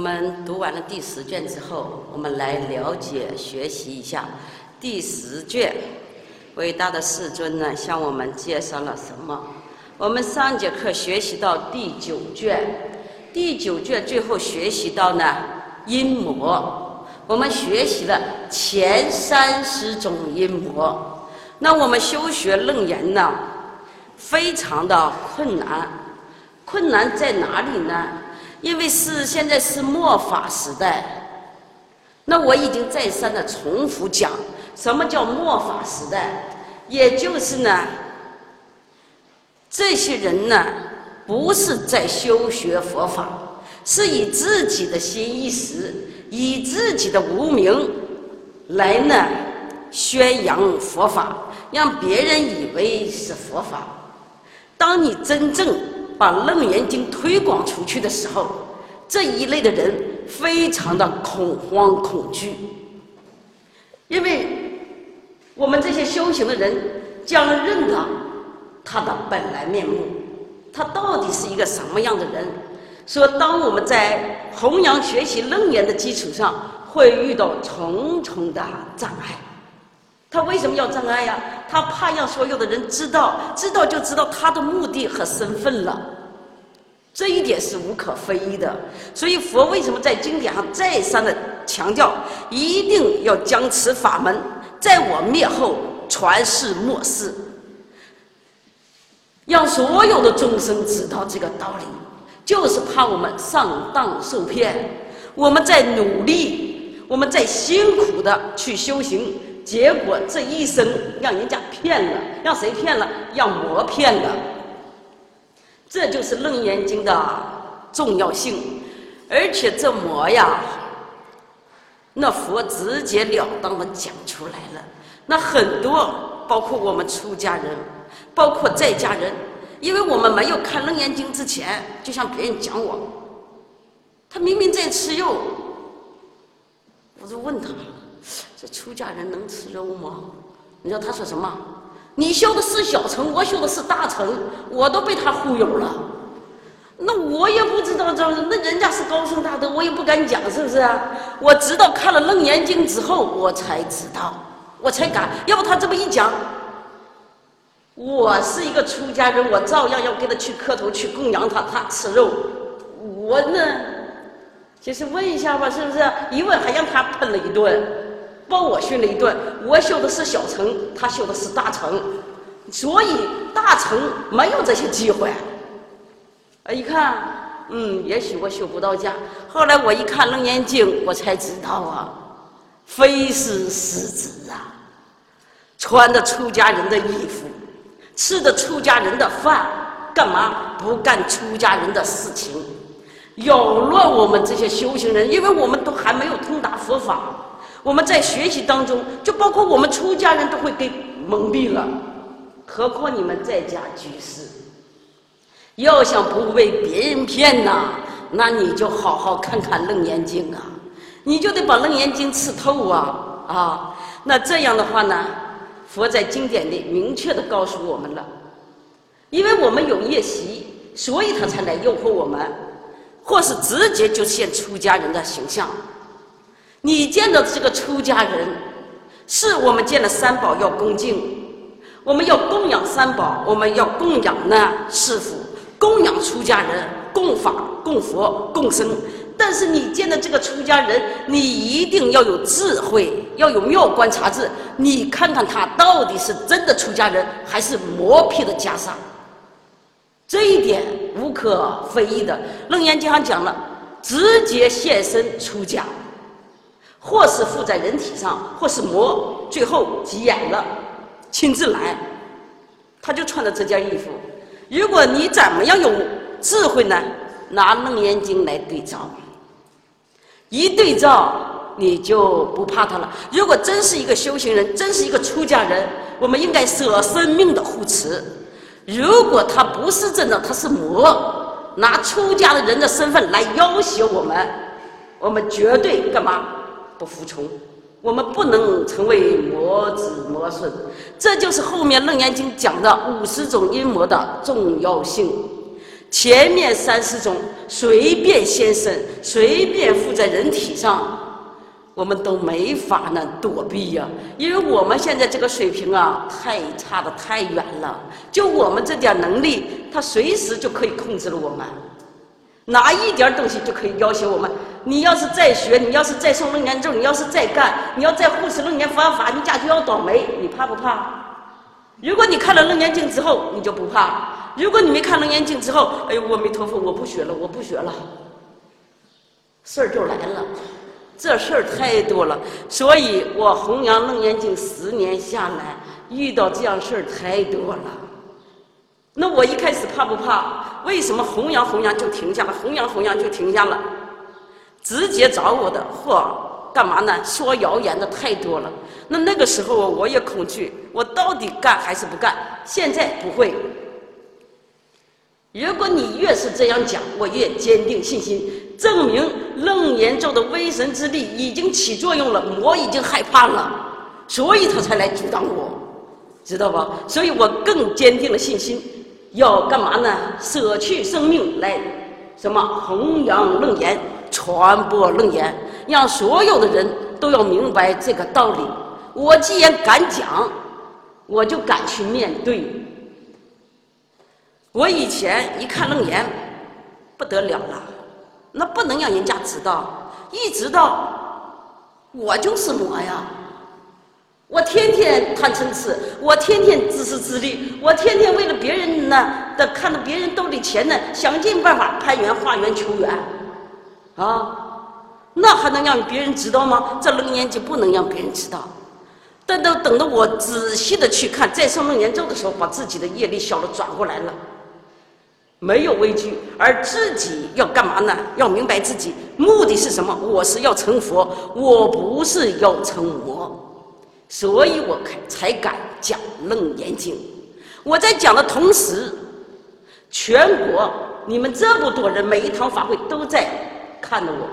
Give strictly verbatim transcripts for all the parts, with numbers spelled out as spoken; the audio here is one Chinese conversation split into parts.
们读完了第十卷之后，我们来了解学习一下第十卷。伟大的世尊呢，向我们介绍了什么？我们上节课学习到第九卷，第九卷最后学习到呢阴魔。我们学习了前三十种阴魔。那我们修学楞严呢，非常的困难。困难在哪里呢？因为是现在是末法时代，那我已经再三的重复讲，什么叫末法时代？也就是呢，这些人呢，不是在修学佛法，是以自己的心意识，以自己的无名来呢宣扬佛法，让别人以为是佛法。当你真正把楞严经推广出去的时候，这一类的人非常的恐慌恐惧，因为我们这些修行的人将认到他的本来面目，他到底是一个什么样的人。说当我们在弘扬学习楞严的基础上，会遇到重重的障碍。他为什么要障碍呀？他怕让所有的人知道，知道就知道他的目的和身份了，这一点是无可非议的。所以佛为什么在经典上再三的强调，一定要将此法门在我灭后传世末世，让所有的众生知道这个道理，就是怕我们上当受骗。我们在努力，我们在辛苦的去修行，结果这一生让人家骗了，让谁骗了？让魔骗了。这就是楞严经的重要性。而且这魔呀，那佛直截了当的讲出来了。那很多包括我们出家人，包括在家人，因为我们没有看楞严经之前，就像别人讲我，他明明在吃肉，我就问他，这出家人能吃肉吗？你知道他说什么？你修的是小乘，我修的是大乘，我都被他忽悠了。那我也不知道，这那人家是高僧大德，我也不敢讲，是不是啊？我直到看了楞严经之后，我才知道，我才敢。要不他这么一讲，我是一个出家人，我照样要给他去磕头，去供养他，他吃肉，我呢，就是问一下吧，是不是？一问还让他喷了一顿，把我训了一顿。我修的是小乘，他修的是大乘，所以大乘没有这些机会。啊，一看，嗯，也许我修不到家。后来我一看楞严经，我才知道啊，非是师子啊，穿着出家人的衣服，吃着出家人的饭，干嘛不干出家人的事情？扰乱我们这些修行人，因为我们都还没有通达佛法，我们在学习当中，就包括我们出家人都会给蒙蔽了，何况你们在家居士。要想不被别人骗呐，那你就好好看看楞严经啊，你就得把楞严经吃透啊啊！那这样的话呢，佛在经典里明确的告诉我们了，因为我们有业习，所以他才来诱惑我们，或是直接就现出家人的形象。你见到这个出家人，是我们见了三宝要恭敬，我们要供养三宝，我们要供养呢师父，供养出家人，供法、供佛、供僧。但是你见到这个出家人，你一定要有智慧，要有妙观察智，你看看他到底是真的出家人，还是磨皮的袈裟。这一点无可非议的。楞严经上讲了，直接现身出家，或是附在人体上，或是魔，最后急眼了，亲自来，他就穿着这件衣服。如果你怎么样有智慧呢？拿楞严经来对照，一对照你就不怕他了。如果真是一个修行人，真是一个出家人，我们应该舍生命的护持。如果他不是真的，他是魔，拿出家的人的身份来要挟我们，我们绝对干嘛不服从？我们不能成为魔子魔孙。这就是后面楞严经讲的五十种阴魔的重要性。 前面三十种随便现身，随便附在人体上，我们都没法呢躲避呀、啊，因为我们现在这个水平啊，太差得太远了。就我们这点能力，它随时就可以控制了我们，拿一点东西就可以要挟我们。你要是再学，你要是再送楞严咒，你要是再干，你要再护持楞严方法，你家就要倒霉，你怕不怕？如果你看了楞严经之后，你就不怕；如果你没看楞严经之后，哎呦，阿弥陀佛，我不学了，我不学了，事儿就来了。这事儿太多了，所以我弘扬楞严经十年下来，遇到这样事儿太多了。那我一开始怕不怕？为什么弘扬弘扬就停下了？弘扬弘扬就停下了？直接找我的或干嘛呢？说谣言的太多了。那那个时候我也恐惧，我到底干还是不干？现在不会。如果你越是这样讲，我越坚定信心，证明楞严咒的威神之力已经起作用了，魔已经害怕了，所以他才来阻挡我，知道吧？所以我更坚定了信心，要干嘛呢？舍去生命来什么弘扬楞严，传播楞严，让所有的人都要明白这个道理。我既然敢讲，我就敢去面对。我以前一看楞严不得了了，那不能让人家知道，一知道我就是魔呀，我天天贪嗔痴，我天天自私自利，我天天为了别人呢的看着别人兜里钱呢，想尽办法攀缘化缘求缘啊，那还能让别人知道吗？这楞严就不能让别人知道。但都等到我仔细的去看，在诵楞严咒的时候，把自己的业力小了转过来了，没有畏惧，而自己要干嘛呢？要明白自己目的是什么。我是要成佛，我不是要成魔，所以我才敢讲楞严经。我在讲的同时，全国你们这么多人，每一堂法会都在看着我。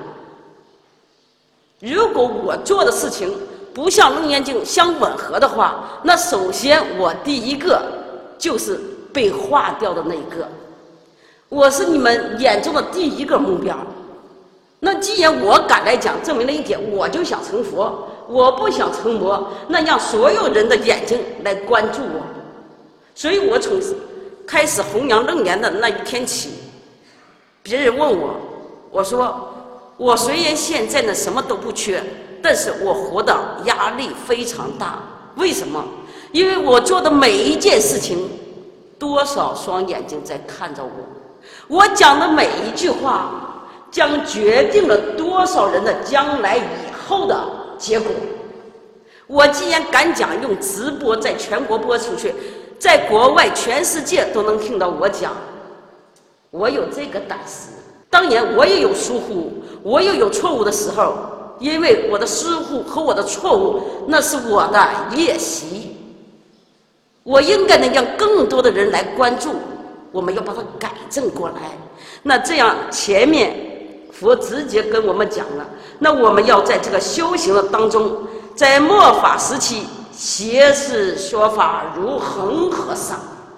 如果我做的事情不像楞严经相吻合的话，那首先我第一个就是被化掉的那一个，我是你们眼中的第一个目标。那既然我敢来讲，证明了一点，我就想成佛，我不想成魔，那让所有人的眼睛来关注我。所以我从开始弘扬楞严的那一天起，别人问我，我说我虽然现在呢什么都不缺，但是我活的压力非常大。为什么？因为我做的每一件事情，多少双眼睛在看着我，我讲的每一句话将决定了多少人的将来以后的结果。我既然敢讲，用直播在全国播出去，在国外全世界都能听到我讲，我有这个胆识。当然我也有疏忽，我也有错误的时候，因为我的失误和我的错误，那是我的练习。我应该能让更多的人来关注，我们要把它改正过来。那这样前面佛直接跟我们讲了，那我们要在这个修行的当中，在末法时期，邪事说法如恒河沙，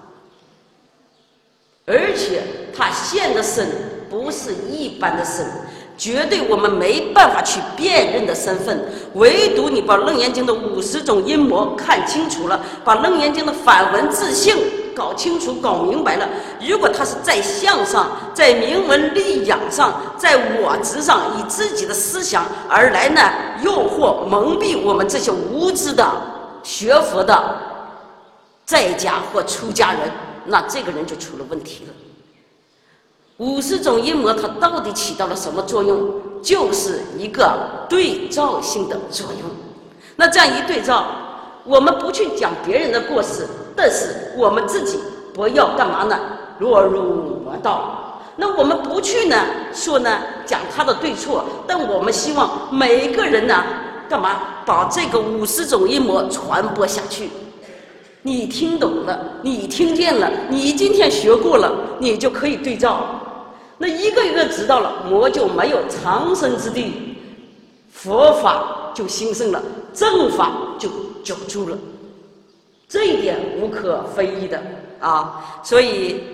而且他现的身不是一般的身，绝对我们没办法去辨认的身份。唯独你把楞严经的五十种阴魔看清楚了，把楞严经的反文自性搞清楚搞明白了，如果他是在相上，在名闻利养上，在我执上，以自己的思想而来呢诱惑蒙蔽我们这些无知的学佛的在家或出家人，那这个人就出了问题了。五十种阴魔它到底起到了什么作用？就是一个对照性的作用。那这样一对照，我们不去讲别人的过失，但是我们自己不要干嘛呢？落入魔道。那我们不去呢说呢讲他的对错，但我们希望每一个人呢干嘛把这个五十种阴魔传播下去。你听懂了，你听见了，你今天学过了，你就可以对照。那一个一个知道了，魔就没有藏身之地，佛法就兴盛了，正法就久住了，这一点无可非议的啊。所以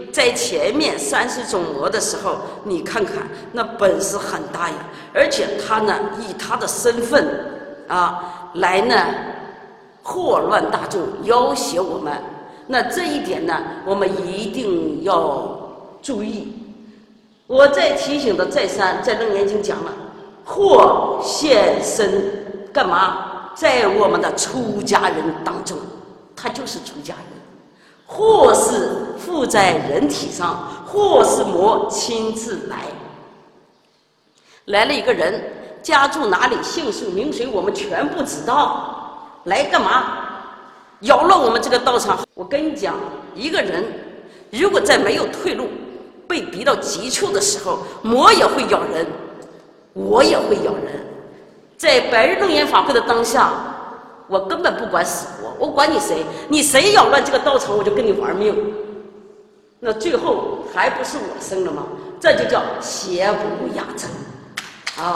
在前面三十种魔的时候，你看看那本事很大呀，而且他呢以他的身份啊来呢祸乱大众，要挟我们。那这一点呢，我们一定要注意。我再提醒的再三，在《楞严经》讲了，祸现身干嘛？在我们的出家人当中，他就是出家人。祸是附在人体上，祸是魔亲自来。来了一个人，家住哪里，姓氏名谁，我们全部知道。来干嘛？扰乱我们这个道场。我跟你讲，一个人如果在没有退路，被逼到极处的时候，魔也会咬人，我也会咬人。在白日楞严法会的当下，我根本不管死活，我管你谁，你谁扰乱这个道场，我就跟你玩命。那最后还不是我生了吗？这就叫邪不压正啊！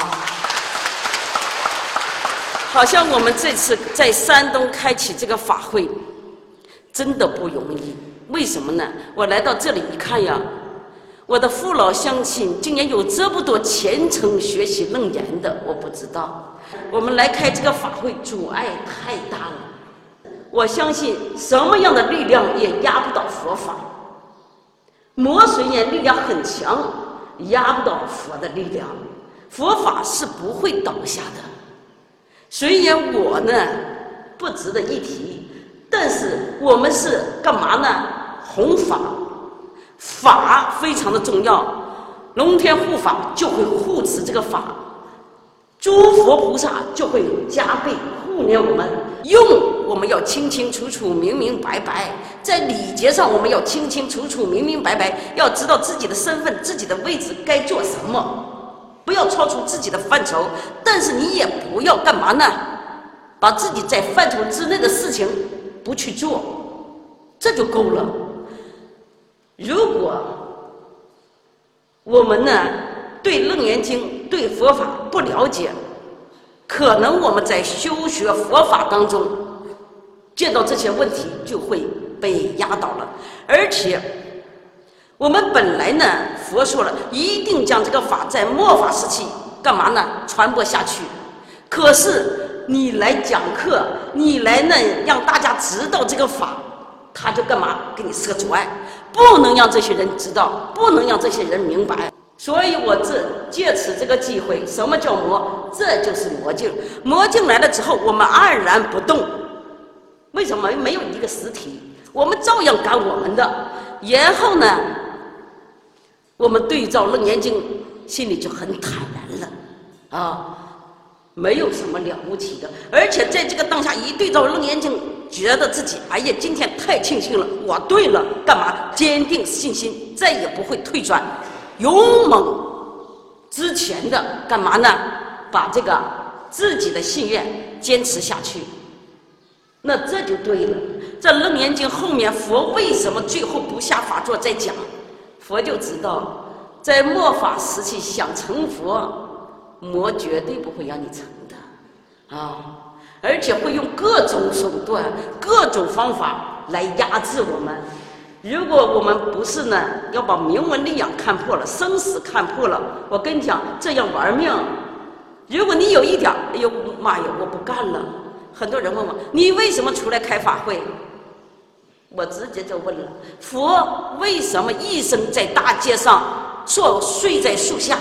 好像我们这次在山东开启这个法会，真的不容易。为什么呢？我来到这里一看呀，我的父老乡亲竟然有这么多虔诚学习楞严的，我不知道。我们来开这个法会，阻碍太大了。我相信什么样的力量也压不倒佛法。魔虽然力量很强，压不倒佛的力量。佛法是不会倒下的。虽然我呢不值得一提，但是我们是干嘛呢？弘法，法非常的重要。龙天护法就会护持这个法，诸佛菩萨就会加倍护念我们。用我们要清清楚楚、明明白白，在礼节上我们要清清楚楚、明明白白，要知道自己的身份、自己的位置该做什么。不要超出自己的范畴，但是你也不要干嘛呢？把自己在范畴之内的事情不去做，这就够了。如果我们呢对楞严经、对佛法不了解，可能我们在修学佛法当中见到这些问题就会被压倒了，而且我们本来呢，佛说了，一定将这个法在末法时期干嘛呢？传播下去。可是你来讲课，你来呢让大家知道这个法，他就干嘛？给你设阻碍，不能让这些人知道，不能让这些人明白。所以我这借此这个机会，什么叫魔？这就是魔镜。魔镜来了之后，我们黯然不动。为什么？没有一个实体，我们照样干我们的。然后呢？我们对照楞严经，心里就很坦然了，啊，没有什么了不起的。而且在这个当下，一对照楞严经，觉得自己哎呀，今天太庆幸了，我对了，干嘛？坚定信心，再也不会退转，勇猛之前的干嘛呢？把这个自己的信愿坚持下去，那这就对了。这楞严经后面，佛为什么最后不下法座再讲？佛就知道，在末法时期想成佛，魔绝对不会让你成的啊！而且会用各种手段、各种方法来压制我们。如果我们不是呢，要把明文利养看破了，生死看破了，我跟你讲，这样玩命。如果你有一点，哎呦妈呀，我不干了。很多人问我，你为什么出来开法会？我直接就问了，佛为什么一生在大街上说睡在树下？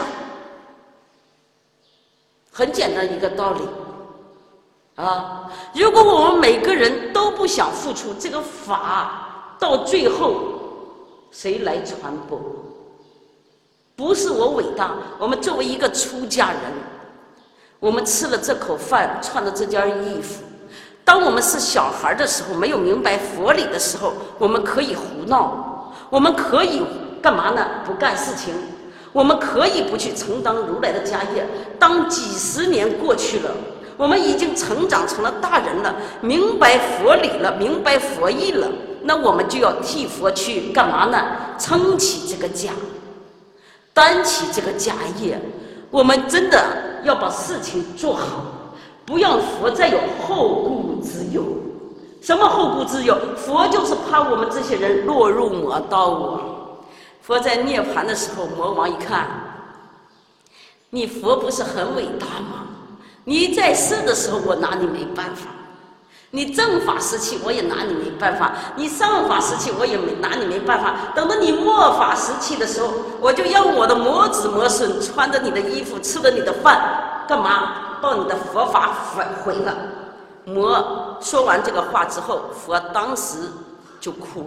很简单一个道理啊！如果我们每个人都不想付出这个法，到最后谁来传播？不是我伟大，我们作为一个出家人，我们吃了这口饭，穿了这件衣服。当我们是小孩的时候，没有明白佛理的时候，我们可以胡闹，我们可以干嘛呢？不干事情，我们可以不去承担如来的家业。当几十年过去了，我们已经成长成了大人了，明白佛理了，明白佛意了，那我们就要替佛去干嘛呢？撑起这个家，担起这个家业。我们真的要把事情做好，不让佛再有后顾之忧。什么后顾之忧？佛就是怕我们这些人落入魔道啊！ 佛在涅槃的时候，魔王一看，你佛不是很伟大吗？你在世的时候，我拿你没办法。你正法时期我也拿你没办法，你上法时期我也没拿你没办法，等到你末法时期的时候，我就让我的魔子魔孙穿着你的衣服，吃着你的饭，干嘛把你的佛法毁了。魔说完这个话之后，佛当时就哭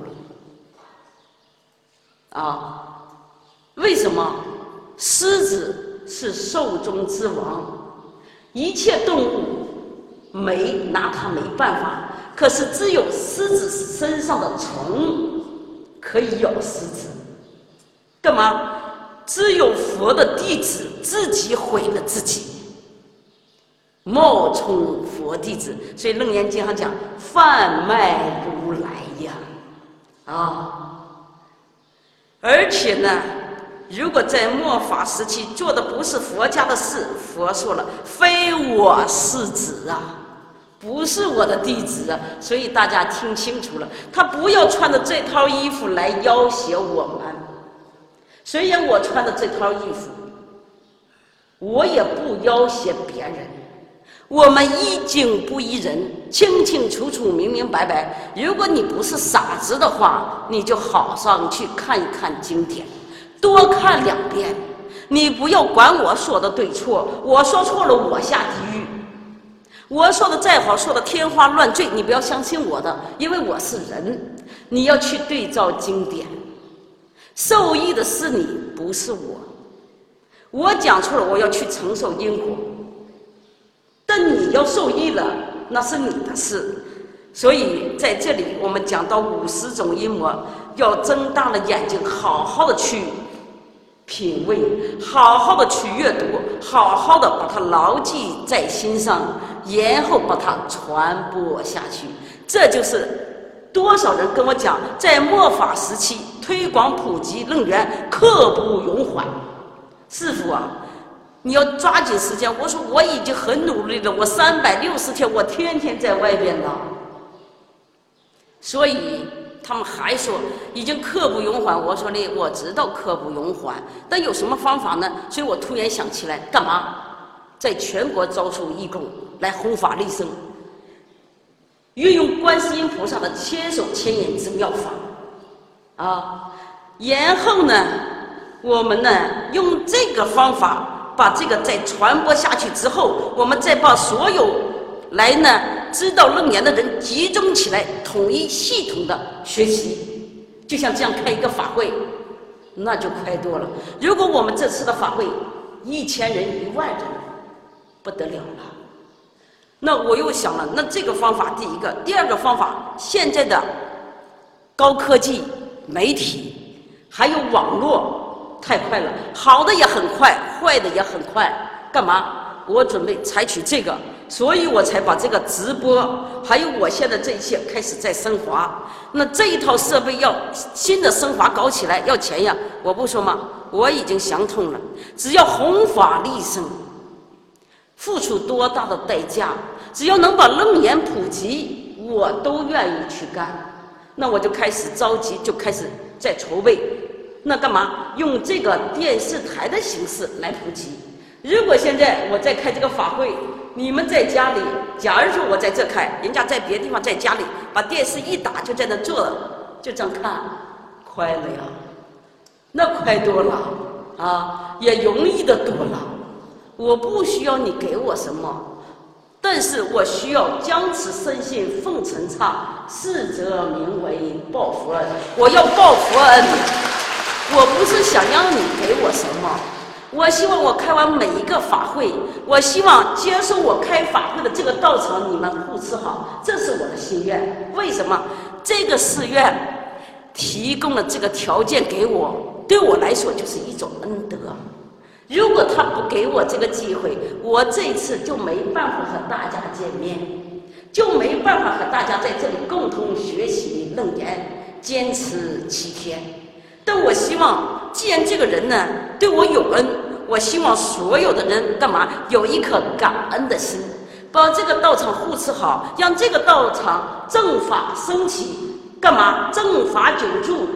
了啊！为什么？狮子是兽中之王，一切动物没拿它没办法，可是只有狮子身上的虫可以咬狮子，干嘛？只有佛的弟子自己毁了自己，冒充佛弟子。所以楞严经上讲贩卖如来呀，啊！而且呢，如果在末法时期做的不是佛家的事，佛说了，非我是子啊，不是我的弟子啊。所以大家听清楚了，他不要穿着这套衣服来要挟我们。虽然我穿的这套衣服，我也不要挟别人。我们一经不一人，清清楚楚，明明白白。如果你不是傻子的话，你就好上去看一看经典，多看两遍。你不要管我说的对错，我说错了我下地狱。我说的再好，说的天花乱坠，你不要相信我的，因为我是人。你要去对照经典，受益的是你，不是我。我讲错了，我要去承受因果。但你要受益了，那是你的事。所以在这里我们讲到五十种阴魔，要睁大了眼睛，好好的去品味，好好的去阅读，好好的把它牢记在心上，然后把它传播下去。这就是多少人跟我讲，在末法时期推广普及楞严，刻不容缓。师父啊，你要抓紧时间。我说我已经很努力了，我三百六十天我天天在外边了。所以他们还说已经刻不容缓。我说呢，我知道刻不容缓，但有什么方法呢？所以我突然想起来，干嘛在全国招收义工来弘法利生，运用观世音菩萨的千手千眼之妙法啊。然后呢，我们呢用这个方法把这个再传播下去之后，我们再把所有来呢知道楞严的人集中起来，统一系统的学习。就像这样开一个法会，那就快多了。如果我们这次的法会一千人一万人，不得了了。那我又想了，那这个方法第一个，第二个方法，现在的高科技媒体还有网络太快了，好的也很快，坏的也很快。干嘛？我准备采取这个，所以我才把这个直播，还有我现在这一切开始在升华。那这一套设备要新的升华搞起来要钱呀，我不说吗？我已经想通了，只要弘法利生，付出多大的代价，只要能把楞严普及，我都愿意去干。那我就开始着急，就开始在筹备。那干嘛？用这个电视台的形式来普及。如果现在我在开这个法会，你们在家里，假如说我在这开，人家在别的地方在家里把电视一打，就在那坐，就这样看，快了呀，那快多了啊，也容易的多了。我不需要你给我什么，但是我需要将此身心奉承唱，是则名为报佛恩。我要报佛恩，我不是想让你给我什么。我希望我开完每一个法会，我希望接受我开法会的这个道场，你们护持好，这是我的心愿。为什么？这个寺院提供了这个条件给我，对我来说就是一种恩德。如果他不给我这个机会，我这次就没办法和大家见面，就没办法和大家在这里共同学习楞严，坚持七天。但我希望，既然这个人呢对我有恩，我希望所有的人干嘛有一颗感恩的心，把这个道场护持好，让这个道场正法升起。干嘛？正法久住，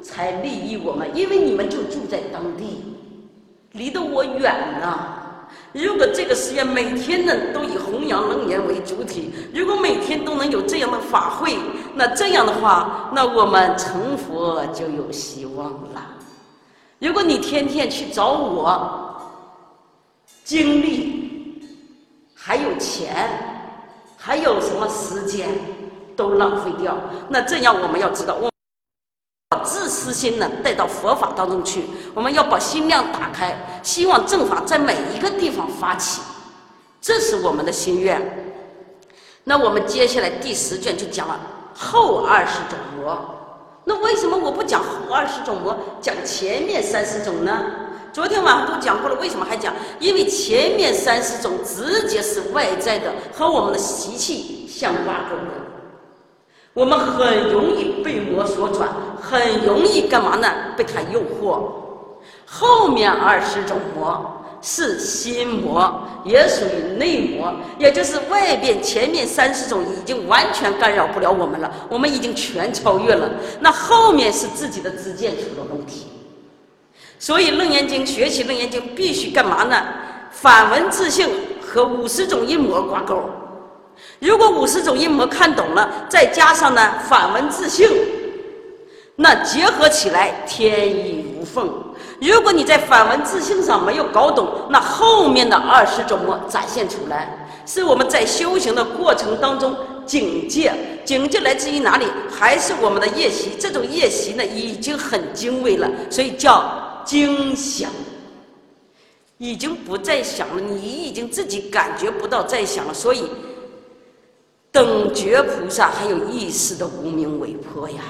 才利益我们，因为你们就住在当地，离得我远呐。如果这个实验每天呢都以弘扬楞严为主体，如果每天都能有这样的法会，那这样的话，那我们成佛就有希望了。如果你天天去找我，精力还有钱还有什么时间都浪费掉，那这样我们要知道，我把自私心呢带到佛法当中去，我们要把心量打开，希望正法在每一个地方发起，这是我们的心愿。那我们接下来第十卷就讲了后二十种魔。那为什么我不讲后二十种魔，讲前面三十种呢？昨天晚上都讲过了，为什么还讲？因为前面三十种直接是外在的，和我们的习气相挂钩的，我们很容易被魔所转，很容易干嘛呢？被它诱惑。后面二十种魔是心魔，也属于内魔，也就是外边前面三十种已经完全干扰不了我们了，我们已经全超越了。那后面是自己的知见出了问题。所以楞严经学习楞严经必须干嘛呢？反闻自性和五十种阴魔挂钩。如果五十种阴魔看懂了，再加上呢反闻自性，那结合起来天衣无缝。如果你在反闻自性上没有搞懂，那后面的二十种魔展现出来，是我们在修行的过程当中警戒。警戒来自于哪里？还是我们的业习。这种业习呢已经很精微了，所以叫精想，已经不再想了，你已经自己感觉不到再想了。所以等觉菩萨还有意识的无明为破呀，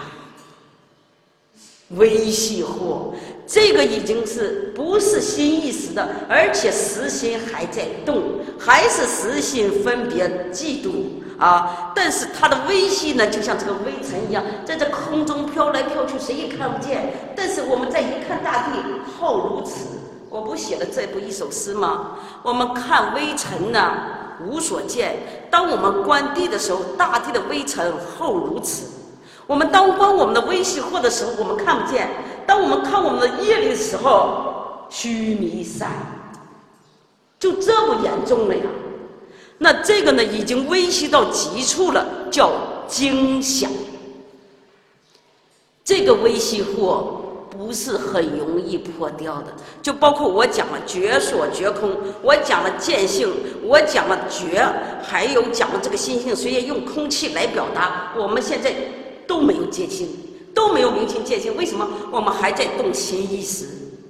微细惑，这个已经是不是心意识的，而且实心还在动，还是实心分别嫉妒啊。但是它的微细呢，就像这个微尘一样，在这空中飘来飘去，谁也看不见。但是我们再一看大地，浩如此。我不写了这部一首诗吗？我们看微尘呢，无所见。当我们观地的时候，大地的微尘厚如此。我们当观我们的微细惑的时候，我们看不见；当我们看我们的业力的时候，须弥山，就这么严重了呀。那这个呢，已经微细到极处了，叫精想。这个微细惑不是很容易破掉的，就包括我讲了觉所觉空，我讲了见性，我讲了觉，还有讲了这个心性，虽然用空气来表达，我们现在都没有见性，都没有明心见性。为什么？我们还在动心意识，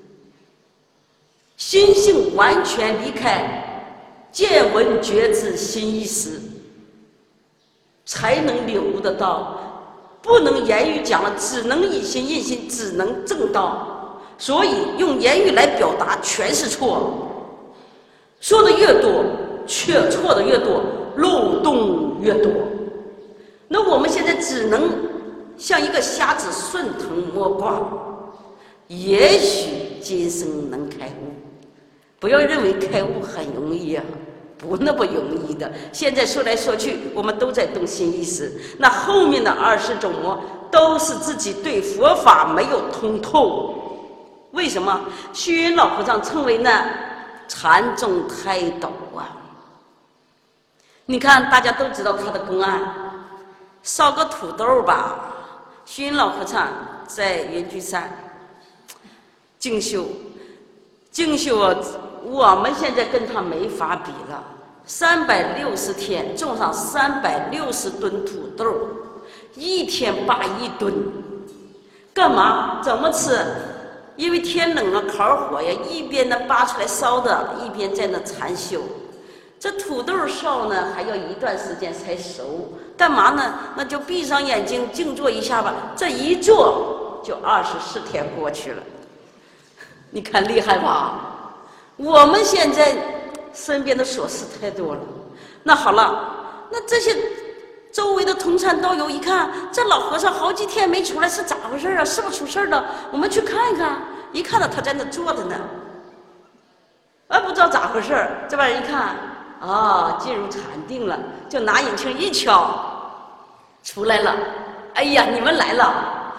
心性完全离开见闻觉知心意识，才能领悟得到。不能言语讲了，只能以心印心，只能证道。所以用言语来表达全是错，说的越多，却错的越多，漏洞越多。那我们现在只能像一个瞎子顺藤摸瓜，也许今生能开悟。不要认为开悟很容易啊，不那么容易的。现在说来说去，我们都在动心意识。那后面的二十种魔都是自己对佛法没有通透。为什么？虚云老和尚称为呢禅宗胎斗啊。你看大家都知道他的公案，烧个土豆吧。虚云老和尚在圆居山静修，静修啊，我们现在跟他没法比了。三百六十天种上三百六十吨土豆，一天扒一吨，干嘛？怎么吃？因为天冷了，烤火呀，一边呢扒出来烧的，一边在那禅修。这土豆烧呢，还要一段时间才熟。干嘛呢？那就闭上眼睛静坐一下吧。这一坐就二十四天过去了，你看厉害吧？我们现在身边的琐事太多了。那好了，那这些周围的同参道友一看，这老和尚好几天没出来，是咋回事啊？是不是出事了？我们去看一看。一看到他在那坐着呢，啊，不知道咋回事。这帮人一看，啊，进入禅定了，就拿引擎一敲，出来了。哎呀，你们来了！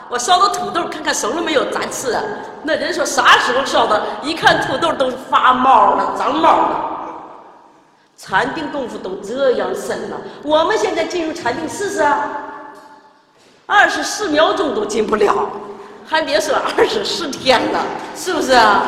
我烧的土豆看看熟了没有，咱吃啊。那人说啥时候烧的？一看土豆都发毛了，长毛了。禅定功夫都这样深了，我们现在进入禅定试试啊，二十四秒钟都进不了，还别说二十四天了，是不是啊？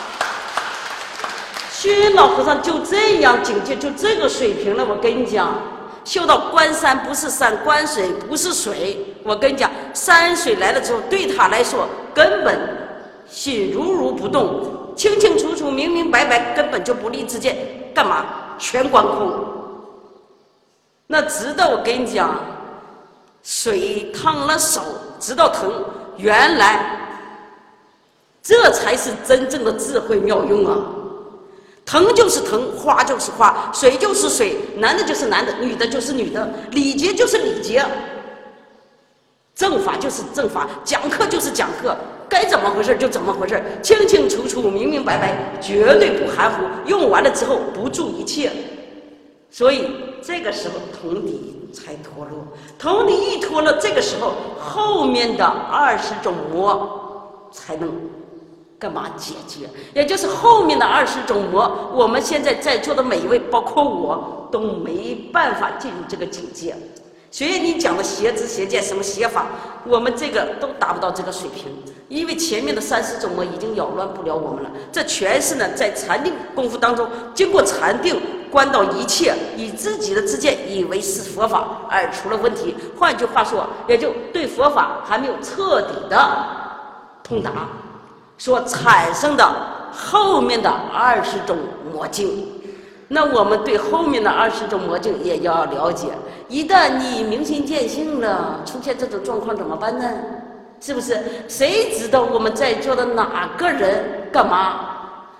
虚云老和尚就这样境界，就这个水平了。我跟你讲，修到观山不是山，观水不是水。我跟你讲，山水来了之后，对他来说根本心如如不动，清清楚楚、明明白白，根本就不离之间。干嘛？全观空。那直到我跟你讲，水烫了手，知道疼，原来这才是真正的智慧妙用啊！藤就是藤，花就是花，水就是水，男的就是男的，女的就是女的，礼节就是礼节，正法就是正法，讲课就是讲课，该怎么回事就怎么回事，清清楚楚、明明白白，绝对不含糊。用完了之后不住一切，所以这个时候铜底才脱落。铜底一脱了，这个时候后面的二十种魔才能干嘛解决？也就是后面的二十种魔，我们现在在座的每一位，包括我，都没办法进入这个境界。所以你讲的邪知邪见什么邪法，我们这个都达不到这个水平，因为前面的三十种魔已经扰乱不了我们了。这全是呢在禅定功夫当中，经过禅定观到一切，以自己的知见以为是佛法而出了问题。换句话说，也就对佛法还没有彻底的通达，所产生的后面的二十种魔境。那我们对后面的二十种魔境也要了解。一旦你明心见性了，出现这种状况怎么办呢？是不是？谁知道我们在座的哪个人干嘛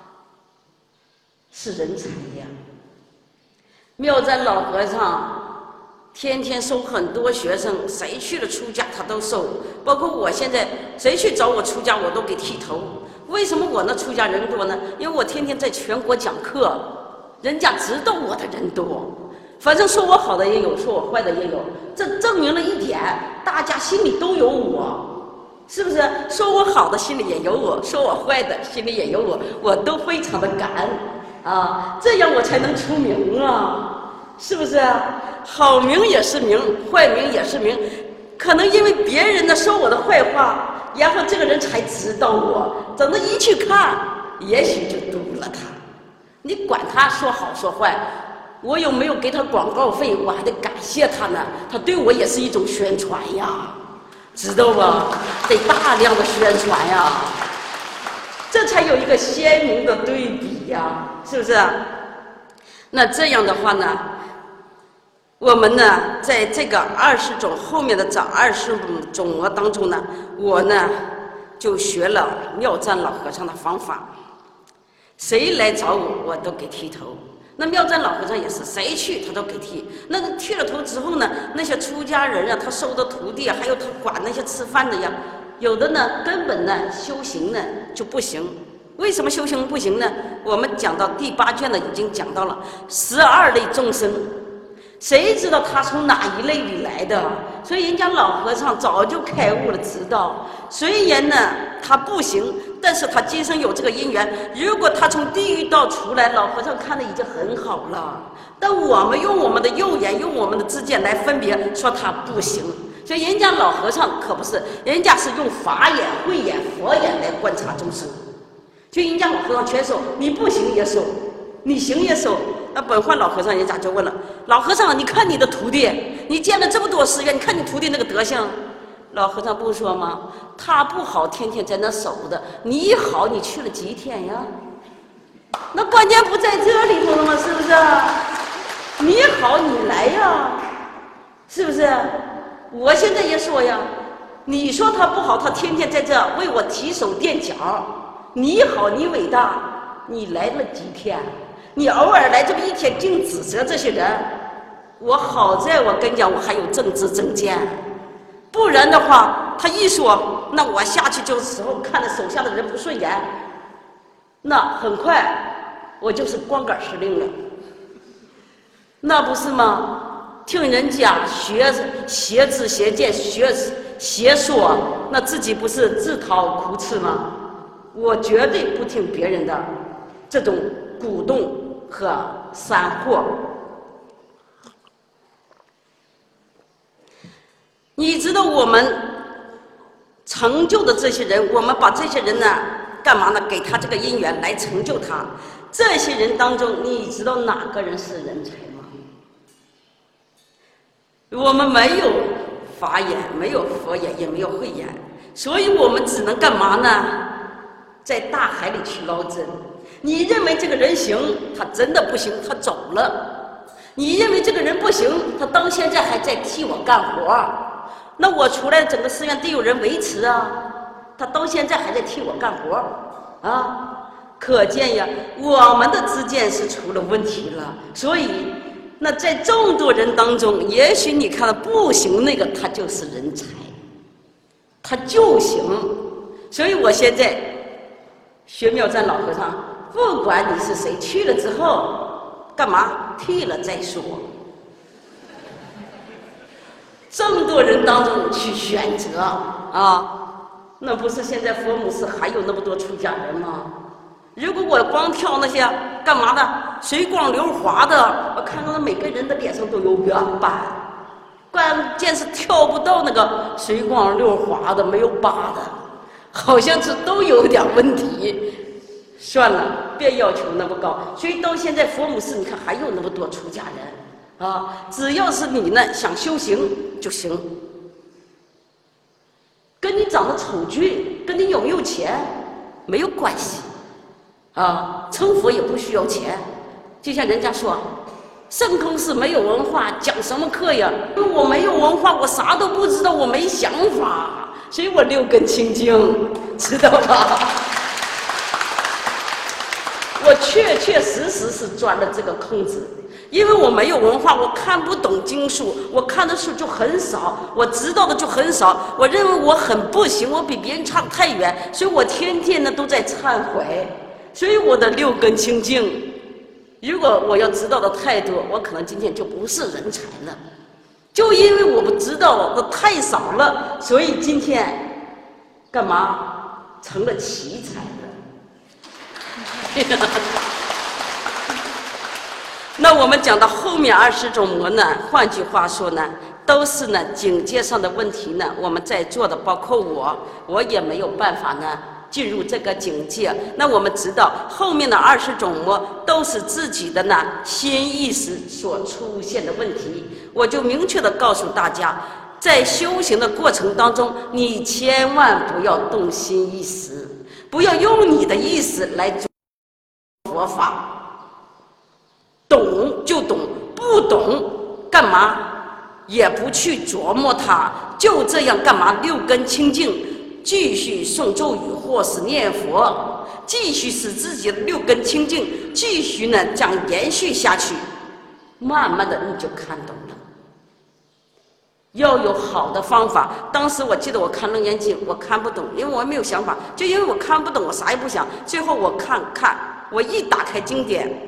是人才呀？妙赞老和尚天天收很多学生，谁去了出家他都收，包括我现在谁去找我出家我都给剃头。为什么我那出家人多呢？因为我天天在全国讲课，人家知道我的人多。反正说我好的也有，说我坏的也有，这证明了一点，大家心里都有我，是不是？说我好的心里也有我，说我坏的心里也有我，我都非常的感恩啊，这样我才能出名啊，是不是？好名也是名，坏名也是名，可能因为别人呢说我的坏话，然后这个人才知道我，等他一去看，也许就毒了他。你管他说好说坏，我有没有给他广告费，我还得感谢他呢，他对我也是一种宣传呀，知道吧？得大量的宣传呀，这才有一个鲜明的对比呀，是不是？那这样的话呢，我们呢在这个二十种后面的这二十种魔当中呢，我呢就学了妙赞老和尚的方法，谁来找我我都给剃头。那妙赞老和尚也是，谁去他都给剃。那个剃了头之后呢，那些出家人啊，他收的徒弟啊，还有他管那些吃饭的呀，有的呢根本呢修行呢就不行。为什么修行不行呢？我们讲到第八卷呢已经讲到了十二类众生，谁知道他从哪一类里来的？所以人家老和尚早就开悟了，知道虽然呢他不行，但是他今生有这个因缘，如果他从地狱道出来，老和尚看的已经很好了。但我们用我们的右眼，用我们的知见来分别，说他不行。所以人家老和尚可不是，人家是用法眼、慧眼、佛眼来观察众生。所以人家老和尚全收，你不行也收，你行也收。那本焕老和尚人家就问了，老和尚，你看你的徒弟，你见了这么多寺院，你看你徒弟那个德行。老和尚不说吗？他不好，天天在那守的；你好，你去了几天呀？那关键不在这里头了吗？是不是？你好，你来呀，是不是？我现在也说呀，你说他不好，他天天在这为我提手垫脚。你好，你伟大，你来了几天？你偶尔来这么一天，净指责这些人。我好在我跟你讲，我还有政治正见。不然的话，他一说，那我下去就时候看着手下的人不顺眼，那很快我就是光杆司令了，那不是吗？ 听人家学学知学见学学说，那自己不是自讨苦吃吗？我绝对不听别人的这种鼓动和煽惑。你知道我们成就的这些人，我们把这些人呢干嘛呢？给他这个因缘来成就他。这些人当中，你知道哪个人是人才吗？我们没有法眼，没有佛眼，也没有慧眼，所以我们只能干嘛呢？在大海里去捞针。你认为这个人行，他真的不行，他走了；你认为这个人不行，他到现在还在替我干活。那我出来，整个寺院得有人维持啊，他到现在还在替我干活啊，可见呀，我们的之间是出了问题了。所以，那在众多人当中，也许你看到不行那个，他就是人才，他就行。所以我现在学妙赞老和尚，不管你是谁，去了之后干嘛？替了再说。这么多人当中去选择啊，那不是现在佛母寺还有那么多出家人吗？如果我光挑那些干嘛的水光流滑的，我看到每个人的脸上都有圆斑，关键是挑不到那个水光流滑的没有疤的，好像是都有点问题。算了，别要求那么高。所以到现在佛母寺，你看还有那么多出家人啊，只要是你呢想修行就行，跟你长得丑俊，跟你有没有钱没有关系啊。成佛也不需要钱，就像人家说，圣空寺没有文化，讲什么课呀？因为我没有文化，我啥都不知道，我没想法，所以我六根清净，知道吧？我确确实实是钻了这个空子。因为我没有文化，我看不懂经书，我看的书就很少，我知道的就很少。我认为我很不行，我比别人差得太远，所以我天天呢都在忏悔。所以我的六根清净，如果我要知道的太多，我可能今天就不是人才了。就因为我不知道的太少了，所以今天干嘛成了奇才了。那我们讲到后面二十种魔呢，换句话说呢，都是呢境界上的问题呢。我们在座的，包括我，我也没有办法呢进入这个境界。那我们知道后面的二十种魔都是自己的呢心意识所出现的问题。我就明确的告诉大家，在修行的过程当中，你千万不要动心意识，不要用你的意识来做佛法。懂就懂，不懂干嘛也不去琢磨它，就这样干嘛？六根清净，继续诵咒语或是念佛，继续使自己的六根清净，继续呢这样延续下去，慢慢的你就看懂了。要有好的方法。当时我记得我看《楞严经》，我看不懂，因为我没有想法，就因为我看不懂，我啥也不想。最后我看看，我一打开经典。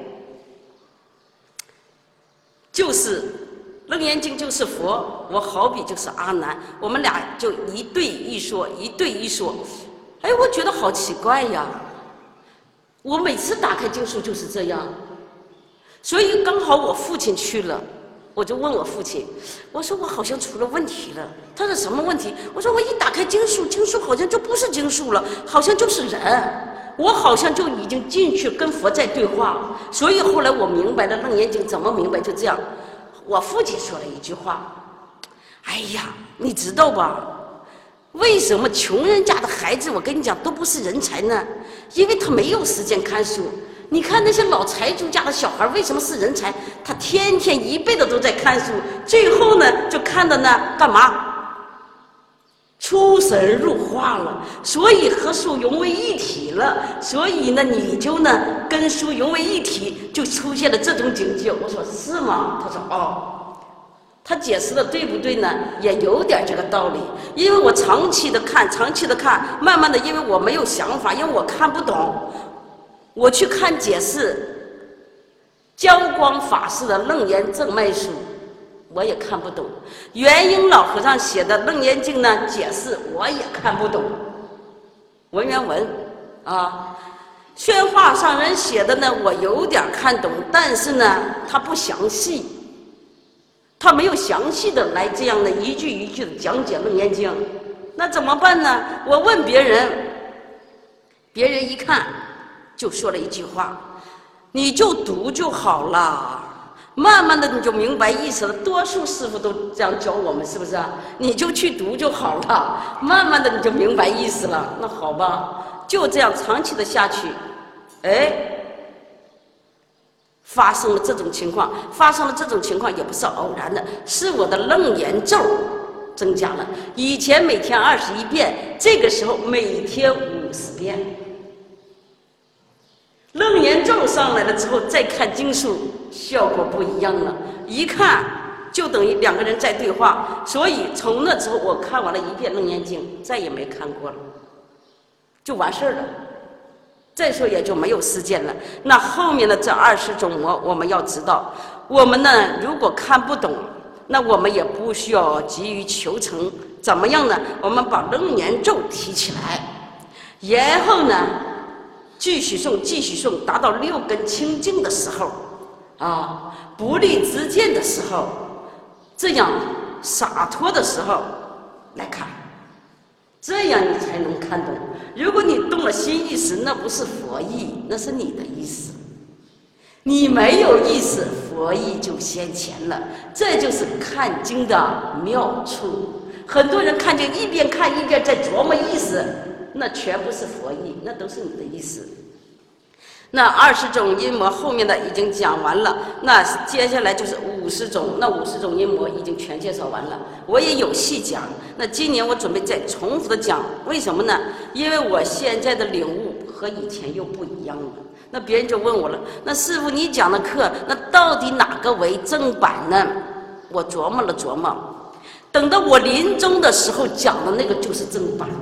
就是《楞严经》就是佛，我好比就是阿难，我们俩就一对一说，一对一说。哎，我觉得好奇怪呀！我每次打开经书就是这样，所以刚好我父亲去了，我就问我父亲，我说我好像出了问题了。他说什么问题？我说我一打开经书，经书好像就不是经书了，好像就是人。我好像就已经进去跟佛在对话，所以后来我明白了《楞严经》怎么明白，就这样。我父亲说了一句话：“哎呀，你知道吧？为什么穷人家的孩子，我跟你讲都不是人才呢？因为他没有时间看书。你看那些老财主家的小孩，为什么是人才？他天天一辈子都在看书，最后呢，就看的呢干嘛？”出神入化了，所以和书融为一体了，所以呢，你就呢跟书融为一体，就出现了这种境界。我说是吗？他说哦，他解释的对不对呢？也有点这个道理。因为我长期的看，长期的看，慢慢的，因为我没有想法，因为我看不懂，我去看解释，教光法师的《楞严正脉书》， 我也看不懂。元英老和尚写的《楞严经》呢，解释我也看不懂，文言文啊。宣化上人写的呢，我有点看懂，但是呢，他不详细，他没有详细的来这样的一句一句的讲解《楞严经》，那怎么办呢？我问别人，别人一看就说了一句话：“你就读就好了。”慢慢的你就明白意思了。多数师傅都这样教我们，是不是啊？你就去读就好了，慢慢的你就明白意思了。那好吧，就这样长期的下去，哎，发生了这种情况，发生了这种情况也不是偶然的，是我的楞严咒增加了。以前每天二十一遍，这个时候每天五十遍。楞严咒上来了之后，再看经书，效果不一样了。一看就等于两个人在对话，所以从那之后，我看完了一遍楞严经，再也没看过了，就完事儿了。再说也就没有实践了。那后面的这二十种魔，我们要知道，我们呢如果看不懂，那我们也不需要急于求成。怎么样呢？我们把楞严咒提起来，然后呢继续诵，继续诵，达到六根清净的时候，啊，不立之见的时候，这样洒脱的时候来看，这样你才能看懂。如果你动了心意识，那不是佛意，那是你的意思。你没有意识，佛意就先前了。这就是看经的妙处。很多人看经一边看一边在琢磨意思，那全不是佛意，那都是你的意思。那二十种阴魔后面的已经讲完了，那接下来就是五十种，那五十种阴魔已经全介绍完了，我也有细讲。那今年我准备再重复的讲，为什么呢？因为我现在的领悟和以前又不一样了。那别人就问我了，那师父你讲的课，那到底哪个为正版呢？我琢磨了琢磨，等到我临终的时候讲的那个就是正版。